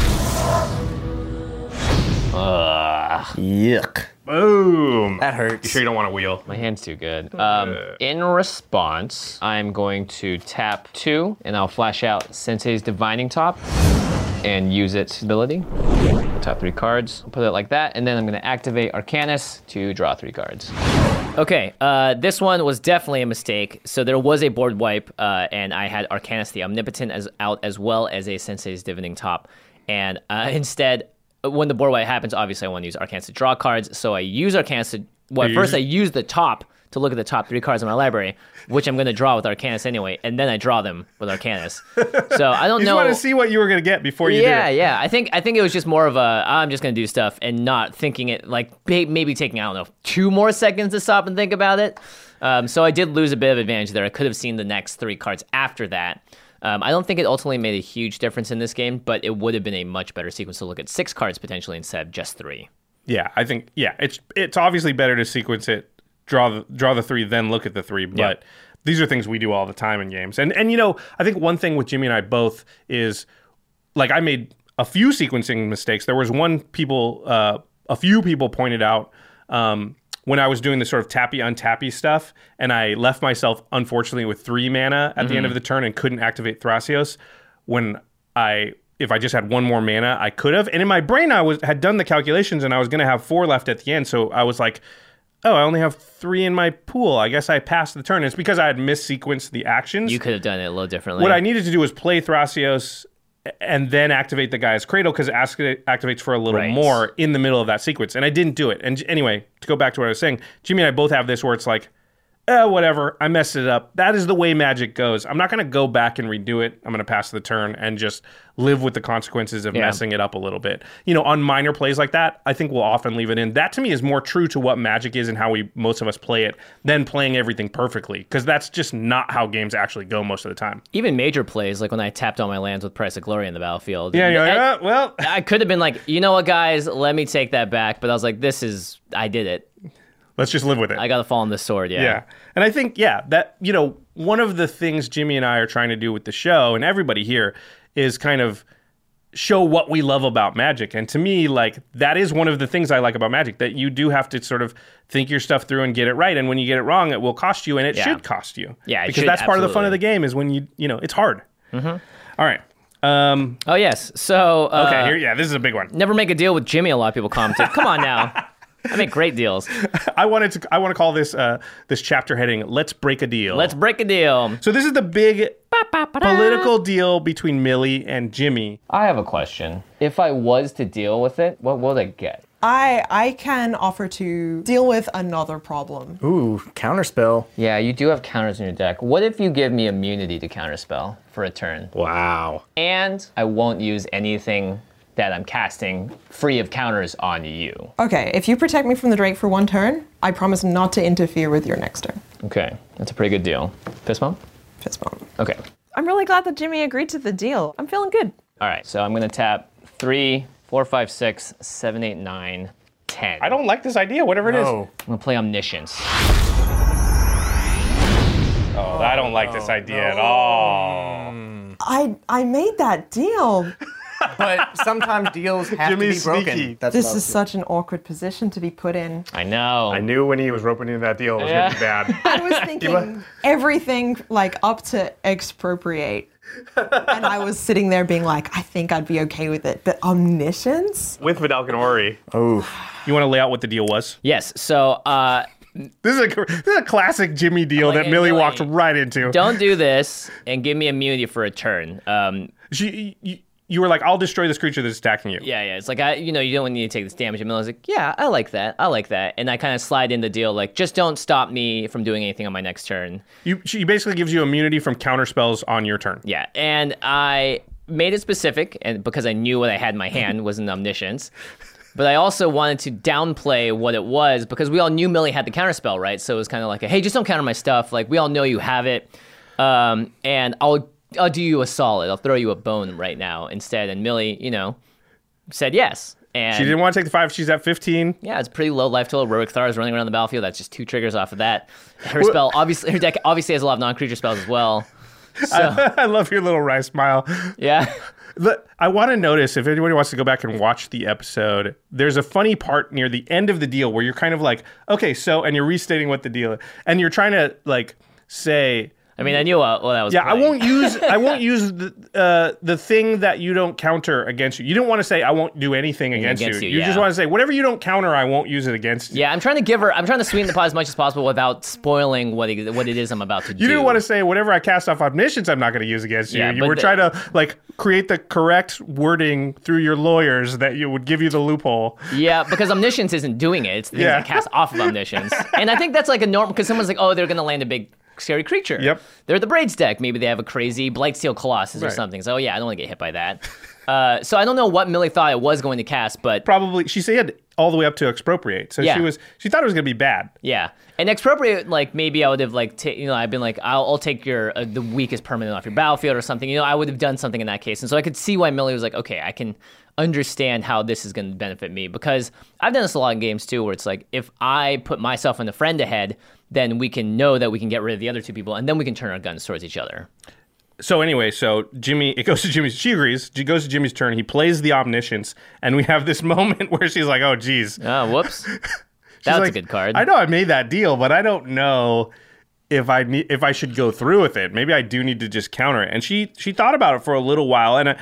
Ugh. Yuck. Boom. That hurts. You sure you don't want to wheel? My hand's too good. Um, in response, I'm going to tap two, and I'll flash out Sensei's Divining Top and use its ability. I'll tap three cards, I'll put it like that, and then I'm going to activate Arcanus to draw three cards. Okay, uh, this one was definitely a mistake. So there was a board wipe, uh, and I had Arcanus the Omnipotent as out as well as a Sensei's Divining Top. And uh, instead, when the board wipe happens, obviously I want to use Arcanus to draw cards. So I use Arcanus to, well, first I use the top to look at the top three cards in my library, which I'm going to draw with Arcanus anyway, and then I draw them with Arcanus. So I don't you know. You just want to see what you were going to get before you yeah, did it. Yeah, yeah. I think I think it was just more of a, I'm just going to do stuff and not thinking it, like maybe taking, I don't know, two more seconds to stop and think about it. Um, so I did lose a bit of advantage there. I could have seen the next three cards after that. Um, I don't think it ultimately made a huge difference in this game, but it would have been a much better sequence to look at six cards potentially instead of just three. Yeah, I think, yeah, it's it's obviously better to sequence it, draw the, draw the three, then look at the three, but Yep. these are things we do all the time in games. And, and you know, I think one thing with Jimmy and I both is, like, I made a few sequencing mistakes. There was one people, uh, a few people pointed out um, when I was doing the sort of tappy untappy stuff, and I left myself, unfortunately, with three mana at Mm-hmm. the end of the turn and couldn't activate Thrasios. When I, if I just had one more mana, I could have. And in my brain, I was had done the calculations, and I was going to have four left at the end. So I was like, oh, I only have three in my pool. I guess I passed the turn. It's because I had missequenced the actions. You could have done it a little differently. What I needed to do was play Thrasios and then activate the guy's Cradle because it activates for a little Right. more in the middle of that sequence. And I didn't do it. And anyway, to go back to what I was saying, Jimmy and I both have this where it's like, eh, whatever, I messed it up. That is the way Magic goes. I'm not going to go back and redo it. I'm going to pass the turn and just live with the consequences of Yeah. messing it up a little bit. You know, on minor plays like that, I think we'll often leave it in. That to me is more true to what Magic is and how we most of us play it than playing everything perfectly, because that's just not how games actually go most of the time. Even major plays, like when I tapped all my lands with Price of Glory in the battlefield. Yeah, you're like, I, "Uh, well, I could have been like, you know what, guys, let me take that back. But I was like, this is, I did it. let's just live with it. I got to fall on the sword. Yeah. Yeah. And I think, yeah, that, you know, one of the things Jimmy and I are trying to do with the show, and everybody here, is kind of show what we love about Magic. And to me, like, that is one of the things I like about Magic, that you do have to sort of think your stuff through and get it right. And when you get it wrong, it will cost you, and it Yeah. should cost you. Yeah, it because should, that's part of the fun of absolutely. the game is when you, you know, it's hard. Mm-hmm. All right. Um, Oh, yes. So, uh, okay, here, yeah, this is a big one. never make a deal with Jimmy, a lot of people commented. Come on now. I make great deals. I wanted to, I want to call this, uh, this chapter heading, Let's Break a Deal. Let's break a deal. So this is the big political deal between Millie and Jimmy. I have a question. If I was to deal with it, what would I get? I I can offer to deal with another problem. Ooh, counterspell. Yeah, you do have counters in your deck. What if you give me immunity to counterspell for a turn? Wow. And I won't use anything that I'm casting free of counters on you. Okay, if you protect me from the Drake for one turn, I promise not to interfere with your next turn. Okay, that's a pretty good deal. Fist bump? Fist bump. Okay. I'm really glad that Jimmy agreed to the deal. I'm feeling good. All right, so I'm gonna tap three, four, five, six, seven, eight, nine, ten. I don't like this idea, whatever it is. Oh, I'm gonna play Omniscience. Oh, I don't like this idea at all. I I made that deal. but sometimes deals have Jimmy's to be broken. sneaky. That's This what I is was such an awkward position to be put in. I know. I knew when he was roping into that deal it was Yeah. going to be bad. I was thinking everything like up to expropriate. And I was sitting there being like, I think I'd be okay with it. But omniscience? With Vidal Ori. Oh, You want to lay out what the deal was? Yes, so uh, This is a, this is a classic Jimmy deal I'm like, that hey, Millie Millie, walked right into. don't do this and give me immunity for a turn. Um, She, you, you were like, I'll destroy this creature that's attacking you. Yeah, yeah. It's like, I, you know, you don't need to take this damage. And Milla's like, yeah, I like that. I like that. And I kind of slide in the deal, like, just don't stop me from doing anything on my next turn. You, she basically gives you immunity from counter spells on your turn. Yeah. And I made it specific, and because I knew what I had in my hand was an omniscience. But I also wanted to downplay what it was because we all knew Millie had the counterspell, right? So it was kind of like, a, hey, just don't counter my stuff. Like, we all know you have it. Um, and I'll I'll do you a solid. I'll throw you a bone right now instead. And Millie, you know, said yes. And She didn't want to take the five. She's at fifteen. yeah, it's pretty low life total. Rurik Thar is running around the battlefield. That's just two triggers off of that. Her spell, obviously, her deck obviously has a lot of non-creature spells as well. So, I love your little wry smile. yeah. The, I want to notice, if anybody wants to go back and watch the episode, there's a funny part near the end of the deal where you're kind of like, okay, so, and you're restating what the deal is, and you're trying to like say, I mean, I knew what, what I was yeah, I playing. won't use, I won't use the uh, the thing that you don't counter against you. You don't want to say I won't do anything against, against you. you, You just yeah. want to say whatever you don't counter, I won't use it against you. Yeah, I'm trying to give her, I'm trying to sweeten the pot as much as possible without spoiling what it, what it is I'm about to do. You didn't want to say whatever I cast off omniscience, I'm not going to use against you. Yeah, you but were the- trying to like create the correct wording through your lawyers that you would give you the loophole. Yeah, because Omniscience isn't doing it. It's the things Yeah. I cast off of Omniscience. And I think that's like a normal, because someone's like, oh, they're going to land a big scary creature. Yep. They're the Braids deck. Maybe they have a crazy Blightsteel Colossus or Right. something. So, oh, yeah, I don't want to get hit by that. uh, so I don't know what Millie thought it was going to cast, but Probably she said all the way up to expropriate. So Yeah. she was she thought it was going to be bad. yeah. And Expropriate, like, maybe I would have, like, ta- you know, I've been like, I'll, I'll take your uh, the weakest permanent off your battlefield or something. You know, I would have done something in that case. And so I could see why Millie was like, okay, I can understand how this is going to benefit me, because I've done this a lot in games too, where it's like, if I put myself and a friend ahead, then we can know that we can get rid of the other two people, and then we can turn our guns towards each other. So anyway, so Jimmy, it goes to Jimmy's. She agrees. It goes to Jimmy's turn. He plays the omniscience, and we have this moment where she's like, "Oh, geez." Oh, whoops. She's That's like, a good card. I know I made that deal, but I don't know if I need if I should go through with it. Maybe I do need to just counter it. And she she thought about it for a little while, and uh,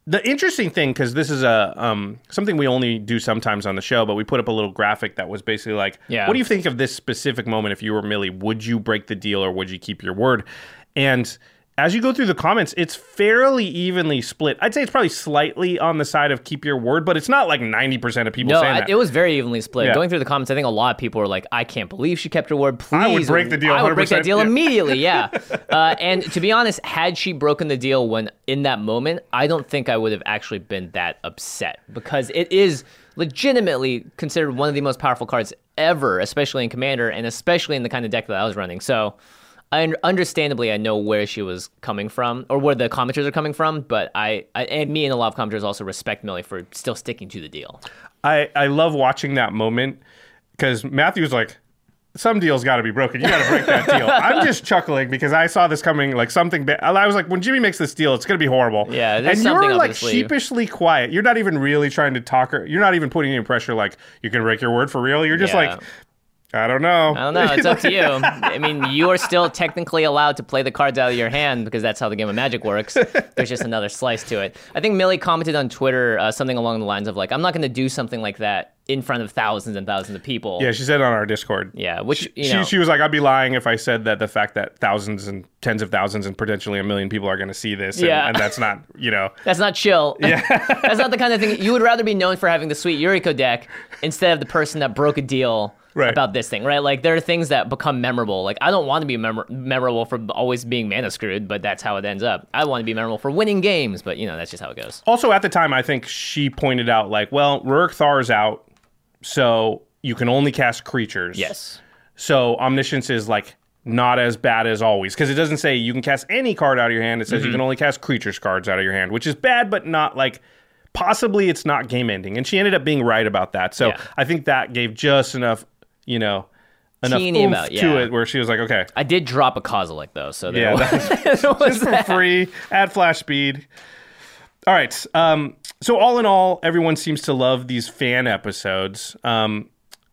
The interesting thing, because this is a um, something we only do sometimes on the show, but we put up a little graphic that was basically like, Yeah. what do you think of this specific moment if you were Millie? Would you break the deal or would you keep your word? And as you go through the comments, it's fairly evenly split. I'd say it's probably slightly on the side of keep your word, but it's not like ninety percent of people No, saying I, that. it was very evenly split. Yeah. Going through the comments, I think a lot of people were like, I can't believe she kept her word. Please. I would break the deal I would break that one hundred percent. deal Yeah. immediately, yeah. uh, and to be honest, had she broken the deal when in that moment, I don't think I would have actually been that upset because it is legitimately considered one of the most powerful cards ever, especially in Commander and especially in the kind of deck that I was running. So I understandably, I know where she was coming from or where the commenters are coming from, but I, I and me and a lot of commenters also respect Millie for still sticking to the deal. I, I love watching that moment because Matthew's like, some deal's got to be broken. You got to break that deal. I'm just chuckling because I saw this coming like something bad. I was like, when Jimmy makes this deal, it's going to be horrible. Yeah, there's and something you're up like his sleeve. sheepishly quiet. You're not even really trying to talk her. You're not even putting any pressure like, you can break your word for real. You're just Yeah. like, I don't know. I don't know. It's up to you. I mean, you are still technically allowed to play the cards out of your hand because that's how the game of Magic works. There's just another slice to it. I think Millie commented on Twitter uh, something along the lines of like, I'm not going to do something like that in front of thousands and thousands of people. Yeah, she said on our Discord. Yeah, which, she, you know. she, she was like, I'd be lying if I said that the fact that thousands and tens of thousands and potentially a million people are going to see this. And, Yeah. and that's not, you know. That's not chill. Yeah. That's not the kind of thing. You would rather be known for having the sweet Yuriko deck instead of the person that broke a deal Right. about this thing, right? Like, there are things that become memorable. Like, I don't want to be memor- memorable for always being mana screwed, but that's how it ends up. I want to be memorable for winning games, but, you know, that's just how it goes. Also, at the time, I think she pointed out, like, well, Rurik Thar's out, so you can only cast creatures. Yes. So Omniscience is, like, not as bad as always, because it doesn't say you can cast any card out of your hand. It says Mm-hmm. you can only cast creatures cards out of your hand, which is bad, but not, like, possibly it's not game ending. And she ended up being right about that. So Yeah. I think that gave just enough, you know, enough Teeny oomph amount, to yeah. it where she was like, okay. I did drop a Kozilek, though, so there Yeah, was, that- there was just for that. free at flash speed. All right. Um, so all in all, everyone seems to love these fan episodes. Um,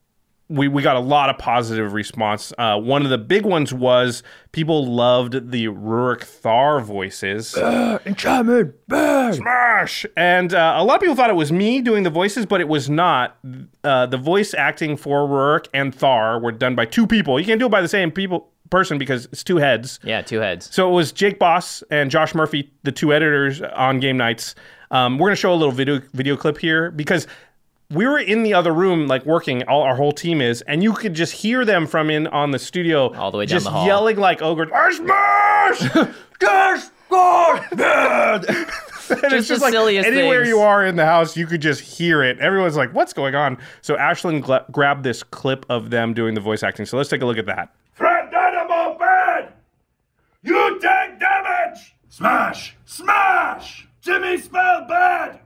we we got a lot of positive response. Uh, one of the big ones was people loved the Rurik Thar voices. Enchantment, bad. Smash! And uh, a lot of people thought it was me doing the voices, but it was not. Uh, the voice acting for Rurik and Thar were done by two people. You can't do it by the same people person because it's two heads. Yeah, two heads. So it was Jake Boss and Josh Murphy, the two editors on Game Nights. Um, we're going to show a little video video clip here because we were in the other room, like working, all our whole team is, and you could just hear them from in on the studio All the way down just the hall. yelling like ogres, I smash! Just God, bad! And Just it's the just like silliest anywhere things. you are in the house, you could just hear it. Everyone's like, what's going on? So Ashlyn gla- grabbed this clip of them doing the voice acting. So let's take a look at that. Threat Dynamo bad! You take damage! Smash! Smash! Jimmy spelled bad!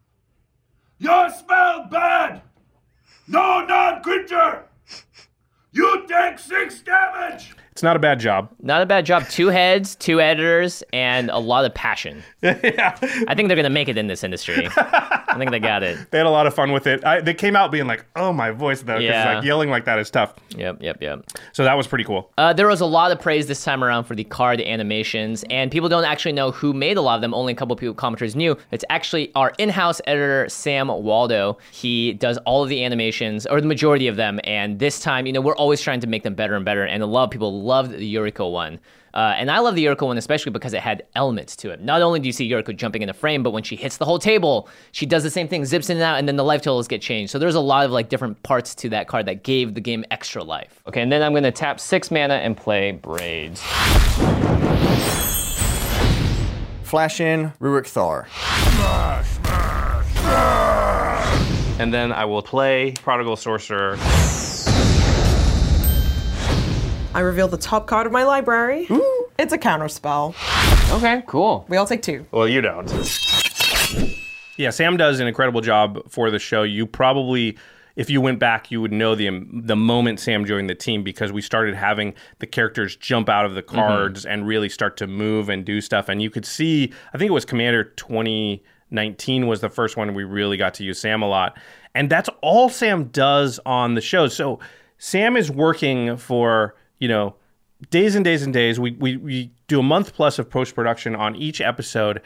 You're spelled bad! No non-creature! You take six damage! It's not a bad job. Not a bad job. Two heads, two editors, and a lot of passion. Yeah. I think they're going to make it in this industry. I think they got it. They had a lot of fun with it. I, they came out being like, oh, my voice, though. Because Yeah. like, yelling like that is tough. Yep, yep, yep. So that was pretty cool. Uh, there was a lot of praise this time around for the card animations, and people don't actually know who made a lot of them. Only a couple of people, commenters knew. It's actually our in-house editor, Sam Waldo. He does all of the animations, or the majority of them, and this time, you know, we're always trying to make them better and better, and a lot of people loved the Yuriko one. Uh, and I love the Yuriko one especially because it had elements to it. Not only do you see Yuriko jumping in a frame, but when she hits the whole table, she does the same thing, zips in and out, and then the life totals get changed. So there's a lot of like different parts to that card that gave the game extra life. Okay, and then I'm going to tap six mana and play Braids. Flash in Rurik Thar. And then I will play Prodigal Sorcerer. I reveal the top card of my library. It's a counter spell. Okay, cool. We all take two. Well, you don't. Yeah, Sam does an incredible job for the show. You probably, if you went back, you would know the the moment Sam joined the team because we started having the characters jump out of the cards and really start to move and do stuff. And you could see, I think it was Commander twenty nineteen was the first one we really got to use Sam a lot. And that's all Sam does on the show. So Sam is working for, you know, days and days and days. We, we, we do a month plus of post-production on each episode.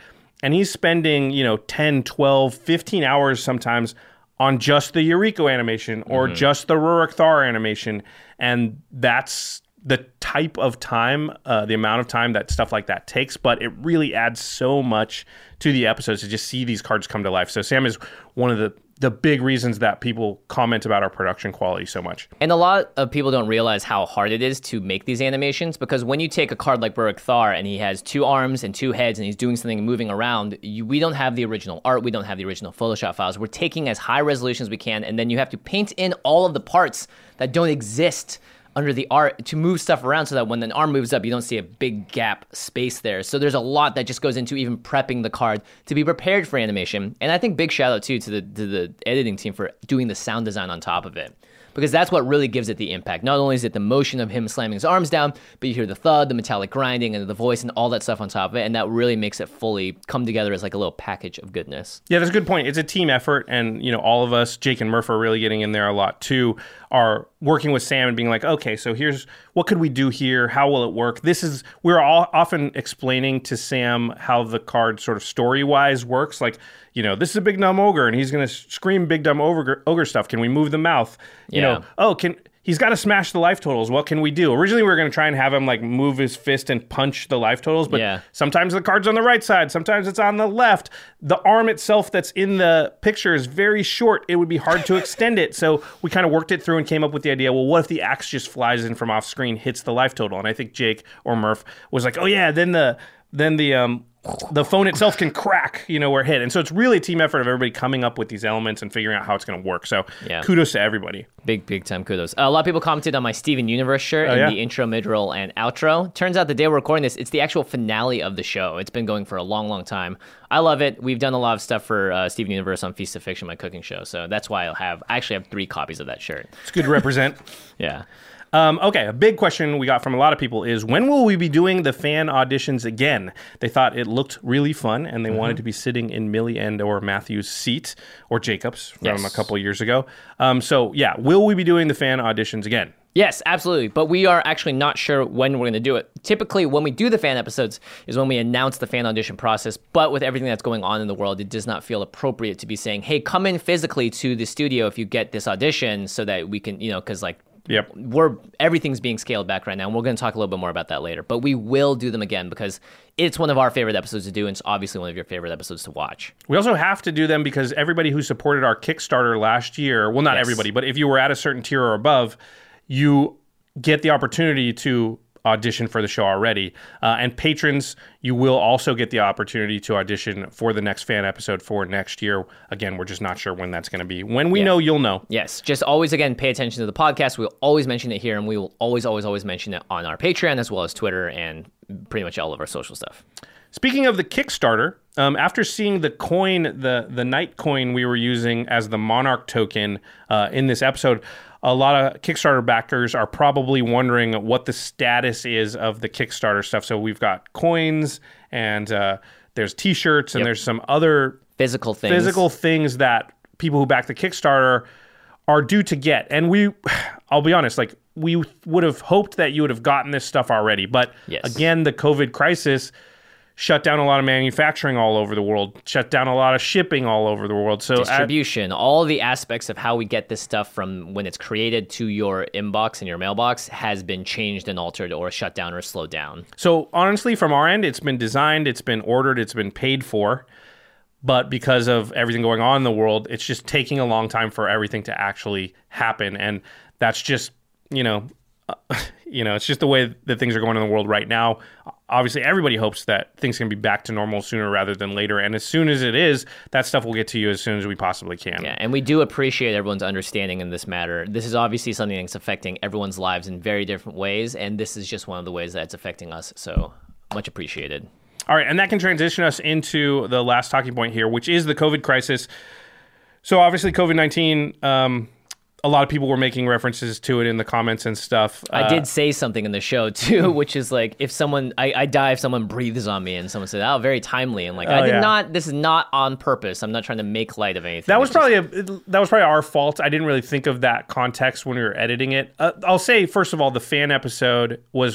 and he's spending, you know, ten, twelve, fifteen hours sometimes on just the Yuriko animation or mm-hmm. just the Rurik Thar animation. And that's the type of time, uh, the amount of time that stuff like that takes, but it really adds so much to the episodes to just see these cards come to life. So Sam is one of the the big reasons that people comment about our production quality so much. And a lot of people don't realize how hard it is to make these animations, because when you take a card like Rurik Thar and he has two arms and two heads and he's doing something and moving around, you, we don't have the original art, we don't have the original Photoshop files. We're taking as high resolution as we can, and then you have to paint in all of the parts that don't exist under the art to move stuff around so that when an arm moves up, you don't see a big gap space there. So there's a lot that just goes into even prepping the card to be prepared for animation. And I think big shout out too to the to the editing team for doing the sound design on top of it, because that's what really gives it the impact. Not only is it the motion of him slamming his arms down, but you hear the thud, the metallic grinding, and the voice and all that stuff on top of it, and that really makes it fully come together as like a little package of goodness. Yeah, that's a good point. It's a team effort, and you know, all of us, Jake and Murph are really getting in there a lot too, are working with Sam and being like, okay, so here's what could we do here? How will it work? This is, we're all often explaining to Sam how the card sort of story-wise works. Like, you know, this is a big dumb ogre and he's going to scream big dumb ogre, ogre stuff. Can we move the mouth? You yeah. know, oh, can he's got to smash the life totals. What can we do? Originally, we were going to try and have him like move his fist and punch the life totals, but yeah. sometimes the card's on the right side, sometimes it's on the left. The arm itself that's in the picture is very short. It would be hard to extend it. So we kind of worked it through and came up with the idea, well, what if the axe just flies in from off screen, hits the life total? And I think Jake or Murph was like, oh yeah, then the then the um the phone itself can crack, you know, where it hit. And so it's really a team effort of everybody coming up with these elements and figuring out how it's going to work. So yeah. kudos to everybody. Big, big time kudos. Uh, a lot of people commented on my Steven Universe shirt oh, in yeah? the intro, mid-roll, and outro. Turns out the day we're recording this, it's the actual finale of the show. It's been going for a long, long time. I love it. We've done a lot of stuff for uh, Steven Universe on Feast of Fiction, my cooking show. So that's why I'll have, I actually have three copies of that shirt. It's good to represent. yeah. Um, okay, a big question we got from a lot of people is, when will we be doing the fan auditions again? They thought it looked really fun, and they mm-hmm. wanted to be sitting in Millie and or Matthew's seat, or Jacob's from yes. a couple years ago. Um, so yeah, will we be doing the fan auditions again? Yes, absolutely. But we are actually not sure when we're going to do it. Typically, when we do the fan episodes is when we announce the fan audition process. But with everything that's going on in the world, it does not feel appropriate to be saying, hey, come in physically to the studio if you get this audition so that we can, you know, because like, Yep. We're everything's being scaled back right now, and we're going to talk a little bit more about that later. But we will do them again because it's one of our favorite episodes to do, and it's obviously one of your favorite episodes to watch. We also have to do them because everybody who supported our Kickstarter last year, well, not yes. everybody, but if you were at a certain tier or above, you get the opportunity to audition for the show already. Uh, and patrons, you will also get the opportunity to audition for the next fan episode for next year. Again, we're just not sure when that's going to be. When we yeah. know, you'll know. Yes. Just always, again, pay attention to the podcast. We'll always mention it here, and we will always, always, always mention it on our Patreon as well as Twitter and pretty much all of our social stuff. Speaking of the Kickstarter, um, after seeing the coin, the, the Knight coin we were using as the Monarch token uh, in this episode, a lot of Kickstarter backers are probably wondering what the status is of the Kickstarter stuff. So we've got coins, and uh, there's T-shirts, and yep. there's some other physical things. physical things that people who back the Kickstarter are due to get. And we, I'll be honest, like we would have hoped that you would have gotten this stuff already. But yes. again, the COVID crisis shut down a lot of manufacturing all over the world, shut down a lot of shipping all over the world. So distribution, at, all the aspects of how we get this stuff from when it's created to your inbox and your mailbox has been changed and altered or shut down or slowed down. So honestly, from our end, it's been designed, it's been ordered, it's been paid for. But because of everything going on in the world, it's just taking a long time for everything to actually happen. And that's just, you know, uh, you know, it's just the way that things are going in the world right now. Obviously, everybody hopes that things can be back to normal sooner rather than later. And as soon as it is, that stuff will get to you as soon as we possibly can. Yeah, and we do appreciate everyone's understanding in this matter. This is obviously something that's affecting everyone's lives in very different ways. And this is just one of the ways that it's affecting us. So much appreciated. All right, and that can transition us into the last talking point here, which is the COVID crisis. So obviously, COVID nineteen, um, a lot of people were making references to it in the comments and stuff. I uh, did say something in the show, too, which is like, if someone, I, I die if someone breathes on me, and someone said, oh, very timely. And like, oh, I did yeah. not, this is not on purpose. I'm not trying to make light of anything. That was it's probably just... a, that was probably our fault. I didn't really think of that context when we were editing it. Uh, I'll say, first of all, the fan episode was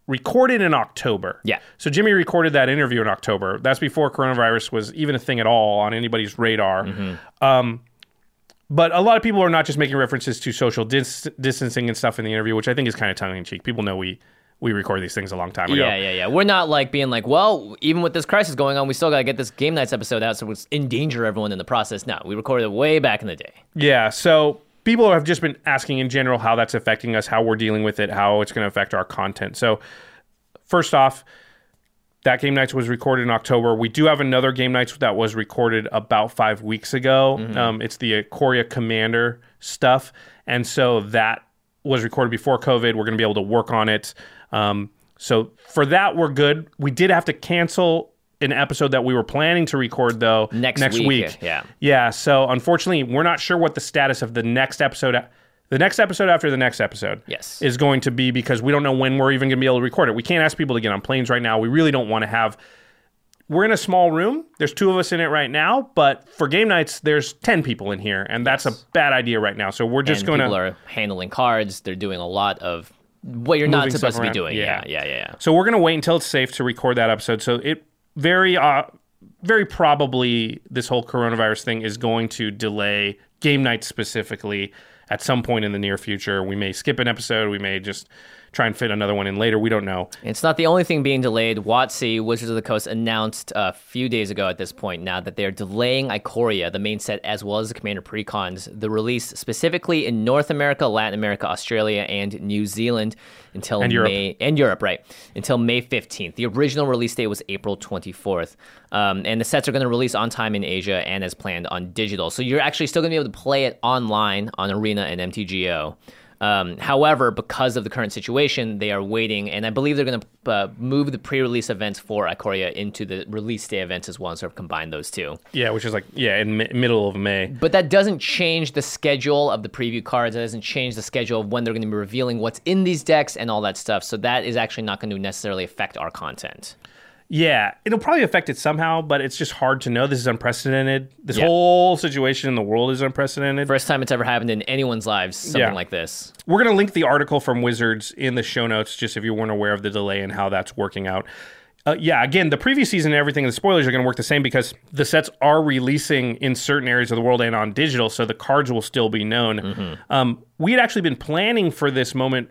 recorded in October. Yeah. So Jimmy recorded that interview in October. That's before coronavirus was even a thing at all on anybody's radar. Mm-hmm. Um, but a lot of people are not just making references to social dis- distancing and stuff in the interview, which I think is kind of tongue-in-cheek. People know we we record these things a long time ago. Yeah, yeah, yeah. We're not like being like, well, even with this crisis going on, we still got to get this Game Nights episode out, so it's endanger everyone in the process. No, we recorded it way back in the day. Yeah, so people have just been asking in general how that's affecting us, how we're dealing with it, how it's going to affect our content. So first off, that Game Nights was recorded in October. We do have another Game Nights that was recorded about five weeks ago. Mm-hmm. Um, it's the Ikoria Commander stuff. And so that was recorded before COVID. We're going to be able to work on it. Um, so for that, we're good. We did have to cancel an episode that we were planning to record, though, Next next week, week. yeah. Yeah, so unfortunately, we're not sure what the status of the next episode... The next episode after the next episode yes. is going to be, because we don't know when we're even going to be able to record it. We can't ask people to get on planes right now. We really don't want to have... We're in a small room. There's two of us in it right now, but for Game Nights, there's ten people in here, and that's yes. a bad idea right now. So we're just going to... people are handling cards. They're doing a lot of what you're not supposed to be doing. Yeah. yeah, yeah, yeah. yeah. So we're going to wait until it's safe to record that episode. So it very, uh, very probably this whole coronavirus thing is going to delay Game Nights specifically at some point in the near future. We may skip an episode. We may just try and fit another one in later. We don't know. It's not the only thing being delayed. WotC, Wizards of the Coast, announced a few days ago at this point now that they're delaying Ikoria, the main set, as well as the Commander Precons, the release specifically in North America, Latin America, Australia, and New Zealand until and Europe. May and Europe, right? Until May fifteenth. The original release date was April twenty-fourth. Um, and the sets are going to release on time in Asia and as planned on digital. So you're actually still going to be able to play it online on Arena and M T G O. Um, however, because of the current situation, they are waiting, and I believe they're going to uh, move the pre-release events for Ikoria into the release day events as well, and sort of combine those two. Yeah, which is like, yeah, in mi- middle of May. But that doesn't change the schedule of the preview cards. It doesn't change the schedule of when they're going to be revealing what's in these decks and all that stuff. So that is actually not going to necessarily affect our content. Yeah, it'll probably affect it somehow, but it's just hard to know. This is unprecedented. This yeah. whole situation in the world is unprecedented. First time it's ever happened in anyone's lives, something yeah. like this. We're going to link the article from Wizards in the show notes, just if you weren't aware of the delay and how that's working out. Uh, yeah, again, the previous season and everything, the spoilers are going to work the same because the sets are releasing in certain areas of the world and on digital, so the cards will still be known. Mm-hmm. Um, we had actually been planning for this moment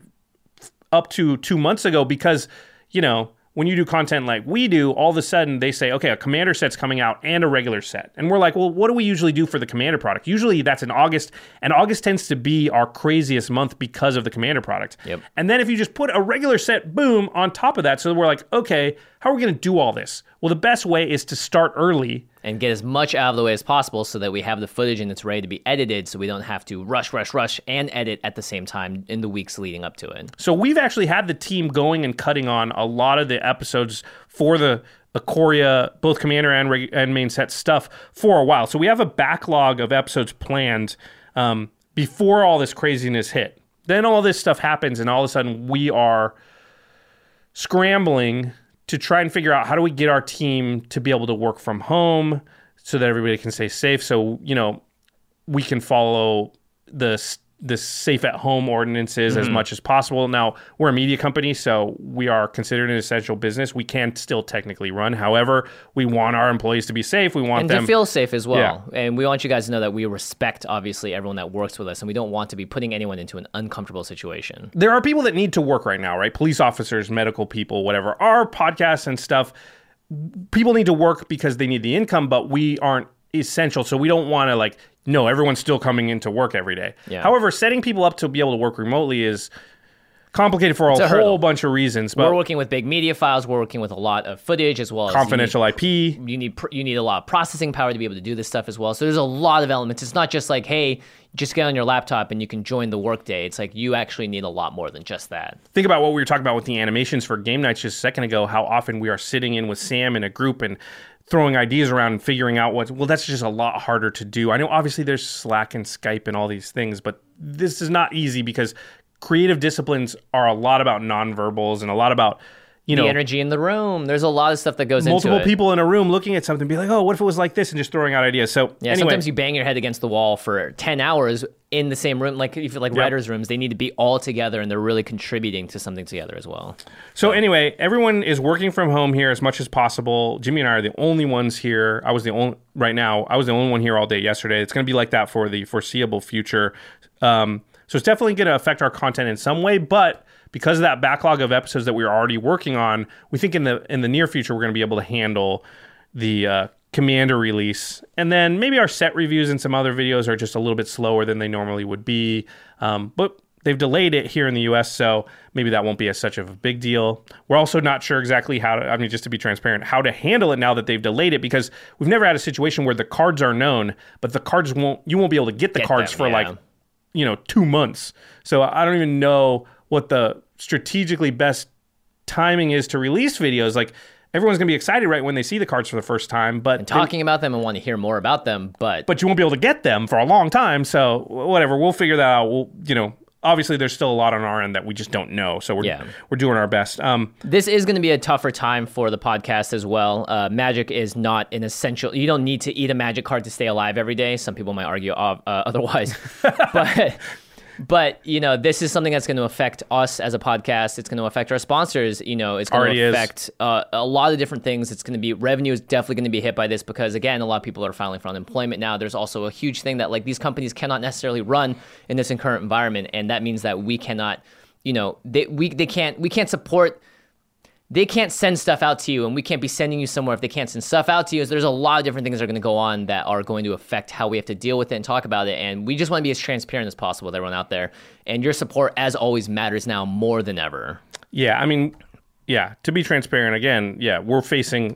up to two months ago because, you know, when you do content like we do, all of a sudden they say, okay, a Commander set's coming out and a regular set. And we're like, well, what do we usually do for the Commander product? Usually that's in August, and August tends to be our craziest month because of the Commander product. Yep. And then if you just put a regular set, boom, on top of that, so we're like, okay, how are we going to do all this? Well, the best way is to start early. And get as much out of the way as possible so that we have the footage and it's ready to be edited so we don't have to rush, rush, rush, and edit at the same time in the weeks leading up to it. So we've actually had the team going and cutting on a lot of the episodes for the Ikoria, both Commander and, reg- and main set stuff for a while. So we have a backlog of episodes planned um, before all this craziness hit. Then all this stuff happens and all of a sudden we are scrambling to try and figure out how do we get our team to be able to work from home so that everybody can stay safe. So, you know, we can follow the the safe at home ordinances mm-hmm. as much as possible. Now, we're a media company, so we are considered an essential business. We can still technically run. However, we want our employees to be safe. We want and them to feel safe as well. Yeah. And we want you guys to know that we respect, obviously, everyone that works with us, and we don't want to be putting anyone into an uncomfortable situation. There are people that need to work right now, right? Police officers, medical people, whatever. Our podcasts and stuff, people need to work because they need the income, but we aren't essential. So we don't want to like, no, everyone's still coming into work every day. Yeah. However, setting people up to be able to work remotely is complicated for a, a whole hurdle. bunch of reasons. But we're working with big media files. We're working with a lot of footage as well as confidential you I need, P. You need you need a lot of processing power to be able to do this stuff as well. So there's a lot of elements. It's not just like, hey, just get on your laptop and you can join the workday. It's like you actually need a lot more than just that. Think about what we were talking about with the animations for Game Nights just a second ago, how often we are sitting in with Sam in a group and throwing ideas around and figuring out what, well, that's just a lot harder to do. I know obviously there's Slack and Skype and all these things, but this is not easy because creative disciplines are a lot about nonverbals and a lot about, you the know, energy in the room. There's a lot of stuff that goes multiple into it. people in a room looking at something, be like, oh, what if it was like this, and just throwing out ideas. So yeah, anyway. sometimes you bang your head against the wall for ten hours in the same room. Like if you like Yep. writers' rooms, they need to be all together, and they're really contributing to something together as well. So anyway, everyone is working from home here as much as possible. Jimmy and I are the only ones here. I was the only right now. I was the only one here all day yesterday. It's going to be like that for the foreseeable future. Um, so it's definitely going to affect our content in some way, but because of that backlog of episodes that we are already working on, we think in the in the near future we're going to be able to handle the uh, Commander release, and then maybe our set reviews and some other videos are just a little bit slower than they normally would be. Um, but they've delayed it here in the U S, so maybe that won't be as such of a big deal. We're also not sure exactly how to, I mean, just to be transparent, how to handle it now that they've delayed it, because we've never had a situation where the cards are known, but the cards won't, you won't be able to get the Get cards them, for yeah. like, you know, two months. So I don't even know what the strategically best timing is to release videos. Like, everyone's going to be excited right when they see the cards for the first time, but And talking about them and want to hear more about them, but but you won't be able to get them for a long time. So whatever, we'll figure that out. We'll, you know, obviously there's still a lot on our end that we just don't know. So we're Yeah. we're doing our best. Um, this is going to be a tougher time for the podcast as well. Uh, Magic is not an essential. You don't need to eat a Magic card to stay alive every day. Some people might argue uh, uh, otherwise, but. But, you know, this is something that's going to affect us as a podcast. It's going to affect our sponsors. You know, it's going Already to is. affect uh, a lot of different things. It's going to be, revenue is definitely going to be hit by this because, again, a lot of people are filing for unemployment now. There's also a huge thing that, like, these companies cannot necessarily run in this current environment. And that means that we cannot, you know, they, we, they can't, we can't support... They can't send stuff out to you, and we can't be sending you somewhere if they can't send stuff out to you. So there's a lot of different things that are going to go on that are going to affect how we have to deal with it and talk about it. And we just want to be as transparent as possible with everyone out there. And your support, as always, matters now more than ever. yeah, I mean, yeah, to be transparent again, yeah, we're facing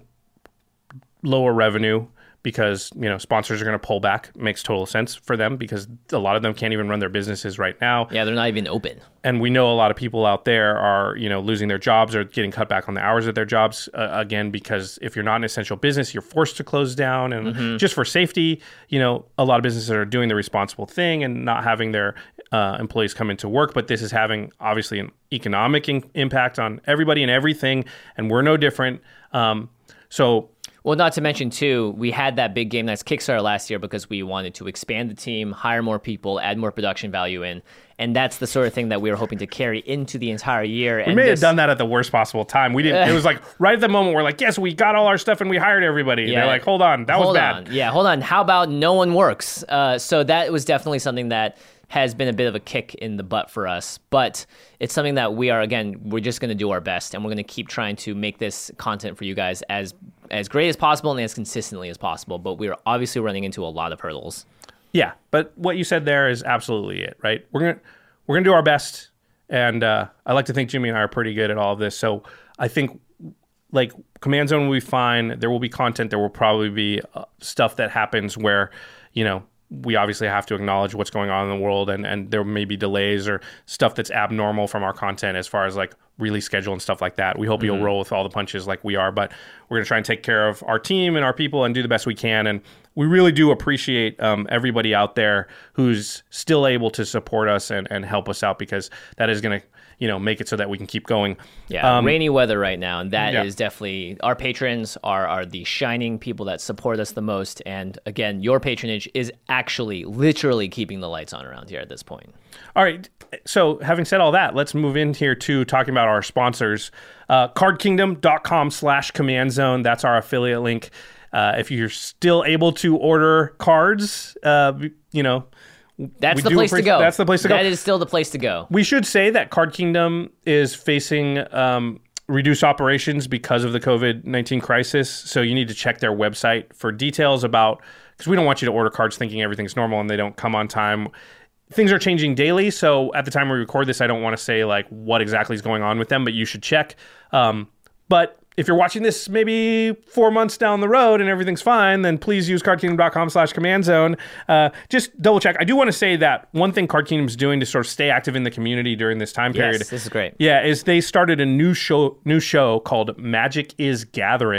lower revenue because, you know, sponsors are going to pull back. It makes total sense for them because a lot of them can't even run their businesses right now. Yeah, they're not even open. And we know a lot of people out there are, you know, losing their jobs or getting cut back on the hours of their jobs, uh, again, because if you're not an essential business, you're forced to close down. And Mhm. just for safety, you know, a lot of businesses are doing the responsible thing and not having their uh, employees come into work. But this is having, obviously, an economic in- impact on everybody and everything. And we're no different. Um, so... Well, not to mention, too, we had that big Game Nights Kickstarter last year because we wanted to expand the team, hire more people, add more production value in. And that's the sort of thing that we were hoping to carry into the entire year. We and may this, have done that at the worst possible time. We didn't. It was like right at the moment we're like, yes, we got all our stuff and we hired everybody. Yeah. They're like, hold on, that hold was bad. On. Yeah, hold on. How about no one works? Uh, so that was definitely something that has been a bit of a kick in the butt for us. But it's something that we are, again, we're just going to do our best. And we're going to keep trying to make this content for you guys as as great as possible and as consistently as possible. But we're obviously running into a lot of hurdles. Yeah, but what you said there is absolutely it, right? We're gonna we're gonna do our best, and uh, I like to think Jimmy and I are pretty good at all of this. So I think like Command Zone will be fine. There will be content. There will probably be uh, stuff that happens where, you know, we obviously have to acknowledge what's going on in the world, and, and there may be delays or stuff that's abnormal from our content as far as like release schedule and stuff like that. We hope Mm-hmm. you'll roll with all the punches like we are, but we're going to try and take care of our team and our people and do the best we can. And we really do appreciate um, everybody out there who's still able to support us and, and help us out, because that is going to, you know, make it so that we can keep going. Yeah, Um, rainy weather right now, and that yeah. is definitely, our patrons are are the shining people that support us the most. And again, your patronage is actually literally keeping the lights on around here at this point. All right. So having said all that, let's move in here to talking about our sponsors. Uh, cardkingdom.com slash command zone. That's our affiliate link. Uh, if you're still able to order cards, uh, you know, That's we the do place to appreciate- go. That's the place to go. That is still the place to go. We should say that Card Kingdom is facing um, reduced operations because of the covid nineteen crisis. So you need to check their website for details about, because we don't want you to order cards thinking everything's normal and they don't come on time. Things are changing daily. So at the time we record this, I don't want to say like what exactly is going on with them, but you should check. Um, but if you're watching this maybe four months down the road and everything's fine, then please use cardkingdom.com slash command zone. Uh, just double check. I do want to say that one thing Card Kingdom's doing to sort of stay active in the community during this time period. Yes, this is great. Yeah, is they started a new show new show called Magic is Gathering.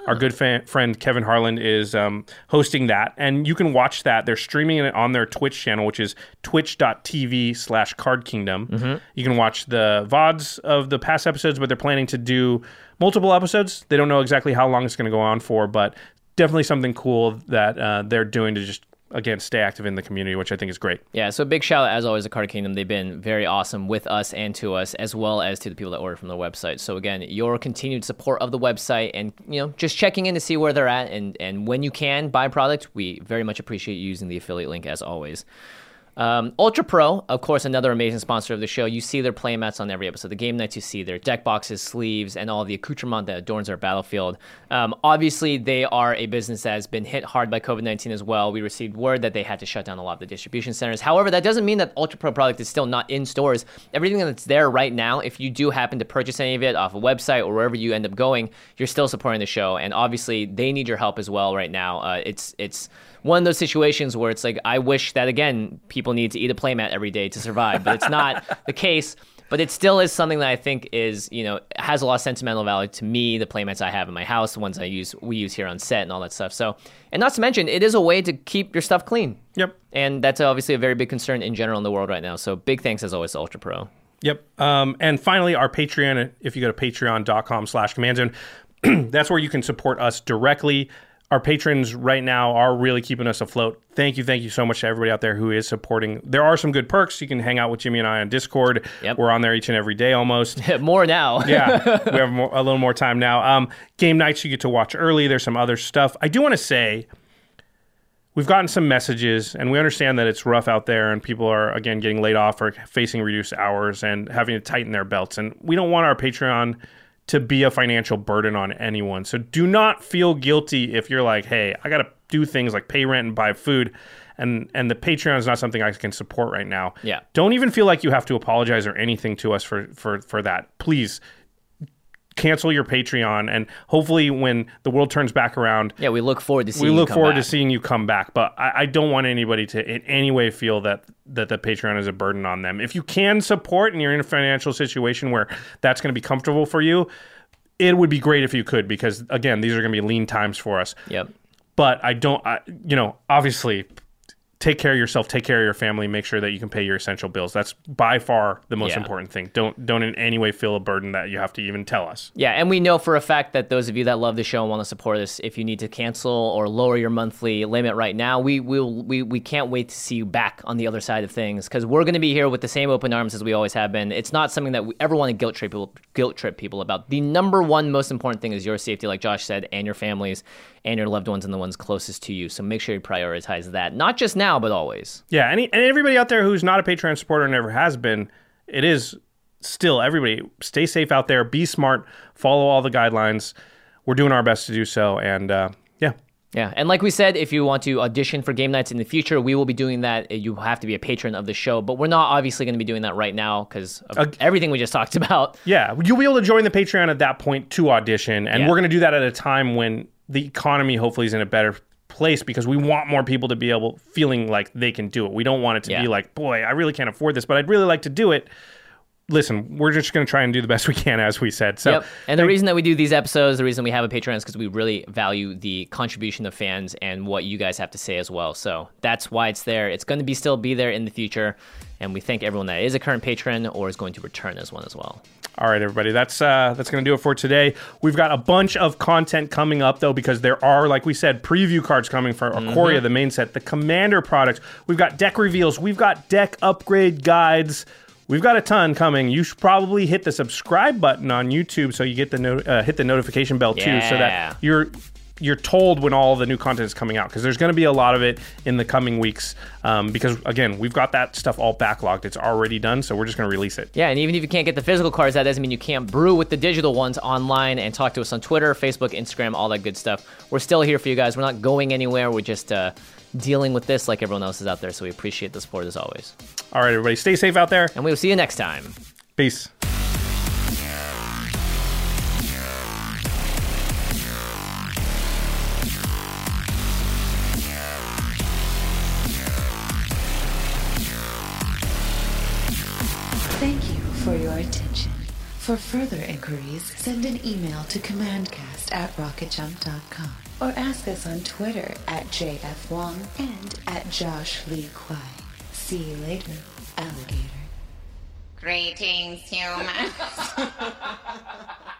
Our good fa- friend Kevin Harland is um, hosting that, and you can watch that. They're streaming it on their Twitch channel, which is twitch.tv slash Card Kingdom. Mm-hmm. You can watch the V O Ds of the past episodes, but they're planning to do multiple episodes. They don't know exactly how long it's going to go on for, but definitely something cool that uh, they're doing to just, again, stay active in the community, which I think is great. Yeah, so big shout out, as always, to Card Kingdom. They've been very awesome with us and to us, as well as to the people that order from the website. So again, your continued support of the website and, you know, just checking in to see where they're at, and, and when you can buy product, we very much appreciate you using the affiliate link, as always. Um, Ultra Pro, of course, another amazing sponsor of the show. You see their playmats on every episode. The game nights, you see their deck boxes, sleeves, and all the accoutrement that adorns our battlefield. Um, obviously, they are a business that has been hit hard by covid nineteen as well. We received word that they had to shut down a lot of the distribution centers. However, that doesn't mean that Ultra Pro product is still not in stores. Everything that's there right now, if you do happen to purchase any of it off a website or wherever you end up going, you're still supporting the show. And obviously, they need your help as well right now. Uh, it's it's... one of those situations where it's like, I wish that, again, people need to eat a playmat every day to survive, but it's not the case. But it still is something that I think is, you know, has a lot of sentimental value to me, the playmats I have in my house, the ones I use, we use here on set and all that stuff. So, and not to mention, it is a way to keep your stuff clean. Yep. And that's obviously a very big concern in general in the world right now. So big thanks, as always, to Ultra Pro. Yep. Um, and finally, our Patreon, if you go to patreon.com slash command zone, that's where you can support us directly. Our patrons right now are really keeping us afloat. Thank you, thank you so much to everybody out there who is supporting. There are some good perks. You can hang out with Jimmy and I on Discord. Yep. We're on there each and every day almost. More now. Yeah, we have more, a little more time now. Um, game nights you get to watch early. There's some other stuff. I do want to say we've gotten some messages, and we understand that it's rough out there, and people are, again, getting laid off or facing reduced hours and having to tighten their belts. And we don't want our Patreon to be a financial burden on anyone. So do not feel guilty if you're like, hey, I got to do things like pay rent and buy food, and and the Patreon is not something I can support right now. Yeah. Don't even feel like you have to apologize or anything to us for for for that. Please cancel your Patreon, and hopefully when the world turns back around, yeah, we look forward to seeing we look you come forward back. to seeing you come back. But I, I don't want anybody to in any way feel that that the Patreon is a burden on them. If you can support and you're in a financial situation where that's going to be comfortable for you, it would be great if you could, because again, these are going to be lean times for us. Yep. But I don't, I, you know, obviously, take care of yourself, take care of your family, make sure that you can pay your essential bills. That's by far the most Yeah. important thing. Don't don't in any way feel a burden that you have to even tell us. Yeah, and we know for a fact that those of you that love the show and want to support us, if you need to cancel or lower your monthly limit right now, we will we, we can't wait to see you back on the other side of things, because we're going to be here with the same open arms as we always have been. It's not something that we ever want to guilt trip people guilt trip people about. The number one most important thing is your safety, like Josh said, and your families and your loved ones and the ones closest to you. So make sure you prioritize that, not just now, but always. Yeah, any, and everybody out there who's not a Patreon supporter and never has been, it is still, everybody, stay safe out there, be smart, follow all the guidelines. We're doing our best to do so, and uh, yeah. Yeah, and like we said, if you want to audition for game nights in the future, we will be doing that. You have to be a patron of the show, but we're not obviously going to be doing that right now because of uh, everything we just talked about. Yeah, you'll be able to join the Patreon at that point to audition, and Yeah. we're going to do that at a time when the economy hopefully is in a better place, because we want more people to be able, feeling like they can do it. We don't want it to Yeah. be like, boy, I really can't afford this, but I'd really like to do it. Listen, we're just going to try and do the best we can, as we said. So, yep. And the reason that we do these episodes, the reason we have a Patreon is because we really value the contribution of fans and what you guys have to say as well. So that's why it's there. It's going to be still be there in the future. And we thank everyone that is a current patron or is going to return as one as well. All right, everybody, that's uh, that's going to do it for today. We've got a bunch of content coming up, though, because there are, like we said, preview cards coming for Ikoria, Mm-hmm. the main set, the Commander products. We've got deck reveals. We've got deck upgrade guides. We've got a ton coming. You should probably hit the subscribe button on YouTube so you get the no- uh, hit the notification bell too, Yeah. so that you're you're told when all the new content is coming out, because there's going to be a lot of it in the coming weeks. Um, because again, we've got that stuff all backlogged. It's already done, so we're just going to release it. Yeah, and even if you can't get the physical cards, that doesn't mean you can't brew with the digital ones online and talk to us on Twitter, Facebook, Instagram, all that good stuff. We're still here for you guys. We're not going anywhere. We're just uh, dealing with this like everyone else is out there, so we appreciate the support as always. All right, everybody, stay safe out there. And we will see you next time. Peace. Thank you for your attention. For further inquiries, send an email to commandcast at rocketjump dot com or ask us on Twitter at J F Wong and at Josh Lee Kwai. See you later, alligator. Greetings, humans.